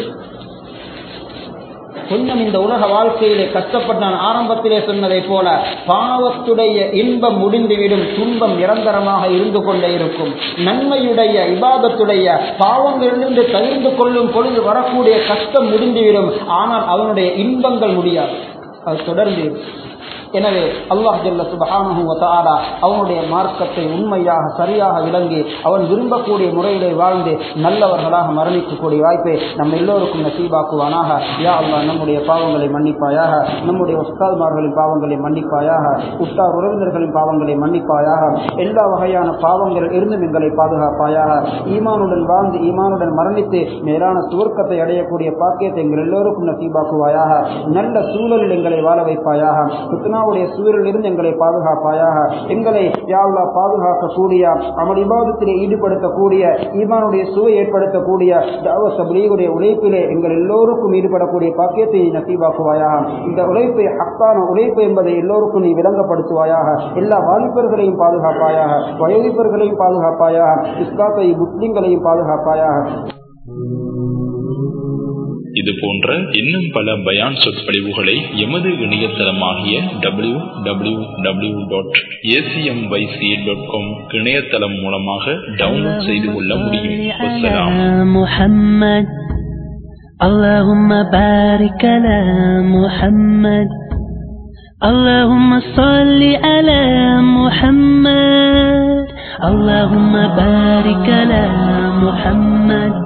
கொஞ்சம் இந்த உலக வாழ்க்கையிலே கஷ்டப்பட்டு நான் ஆரம்பத்திலே சொன்னதை போல பாவத்துடைய இன்பம் முடிந்துவிடும், துன்பம் நிரந்தரமாக இருந்து கொண்டே இருக்கும். நன்மையுடைய இபாதத்துடைய பாவங்களிலிருந்து தவிர்த்து கொள்ளும் பொழுது வரக்கூடிய கஷ்டம் முடிந்துவிடும், ஆனால் அவனுடைய இன்பங்கள் முடியாது, அது தொடர்ந்து. எனவே அல்லாஹ் ஜல்ல சுப்ஹானஹு வ தஆலா அவனுடைய மார்க்கத்தை உண்மையாக சரியாக விளங்கி அவன் விரும்பக்கூடிய முறையிலே வாழ்ந்து நல்லவர்களாக மரணிக்கக்கூடிய வாய்ப்பை நம்ம எல்லோருக்கும் நசீபாக்குவானாக. யா அல்லாஹ், நம்முடைய பாவங்களை மன்னிப்பாயாக, நம்முடைய உஸ்தாத்மார்களின் பாவங்களை மன்னிப்பாயாக, உஸ்தார் உறவினர்களின் பாவங்களை மன்னிப்பாயாக, எல்லா வகையான பாவங்கள் இருந்தும் எங்களை பாதுகாப்பாயாக. ஈமானுடன் வாழ்ந்து ஈமானுடன் மரணித்து மேலான சுவர்க்கத்தை அடையக்கூடிய பாக்கியத்தை எங்கள் எல்லோருக்கும் நசீபாக்குவாயாக. நல்ல சூழலில் எங்களை வாழ வைப்பாயாக. சூழலில் இருந்து எங்களை பாதுகாப்பாயாக. எங்களை யா அல்லாஹ் பாதுகாக்கக்கூடிய அமல் இபாதத்திலே ஈடுபடுத்தக்கூடிய ஈமானுடைய சுவை ஏற்படுத்தக்கூடிய தஅவத் தப்லீகுடைய உழைப்பிலே எங்கள் எல்லோருக்கும் ஈடுபடக்கூடிய பாக்கியத்தை நசீபாக்குவாயாக. இந்த உழைப்பை ஹக்கான உழைப்பு என்பதை எல்லோருக்கும் நீ விளங்கப்படுத்துவாயாக. எல்லா வாலிபர்களையும் பாதுகாப்பாயாக, வயோதிபர்களையும் பாதுகாப்பாயாக, இஸ்லாத்தை முஸ்லிம்களையும் பாதுகாப்பாயாக. இது போன்ற இன்னும் பல பயான் சொற்பொழிவுகளை எமது இணையதளமாகிய W W W dot A C M Y C dot com இணையதளம் மூலமாக டவுன்லோட் செய்து கொள்ள முடியும். முஹம்மத் அல்லாஹும்ம பாரிக் அலா முஹம்மத் அல்லாஹும்ம ஸல்லி அலா முஹம்மத் அல்லாஹும்ம பாரிக் அலா முஹம்மத்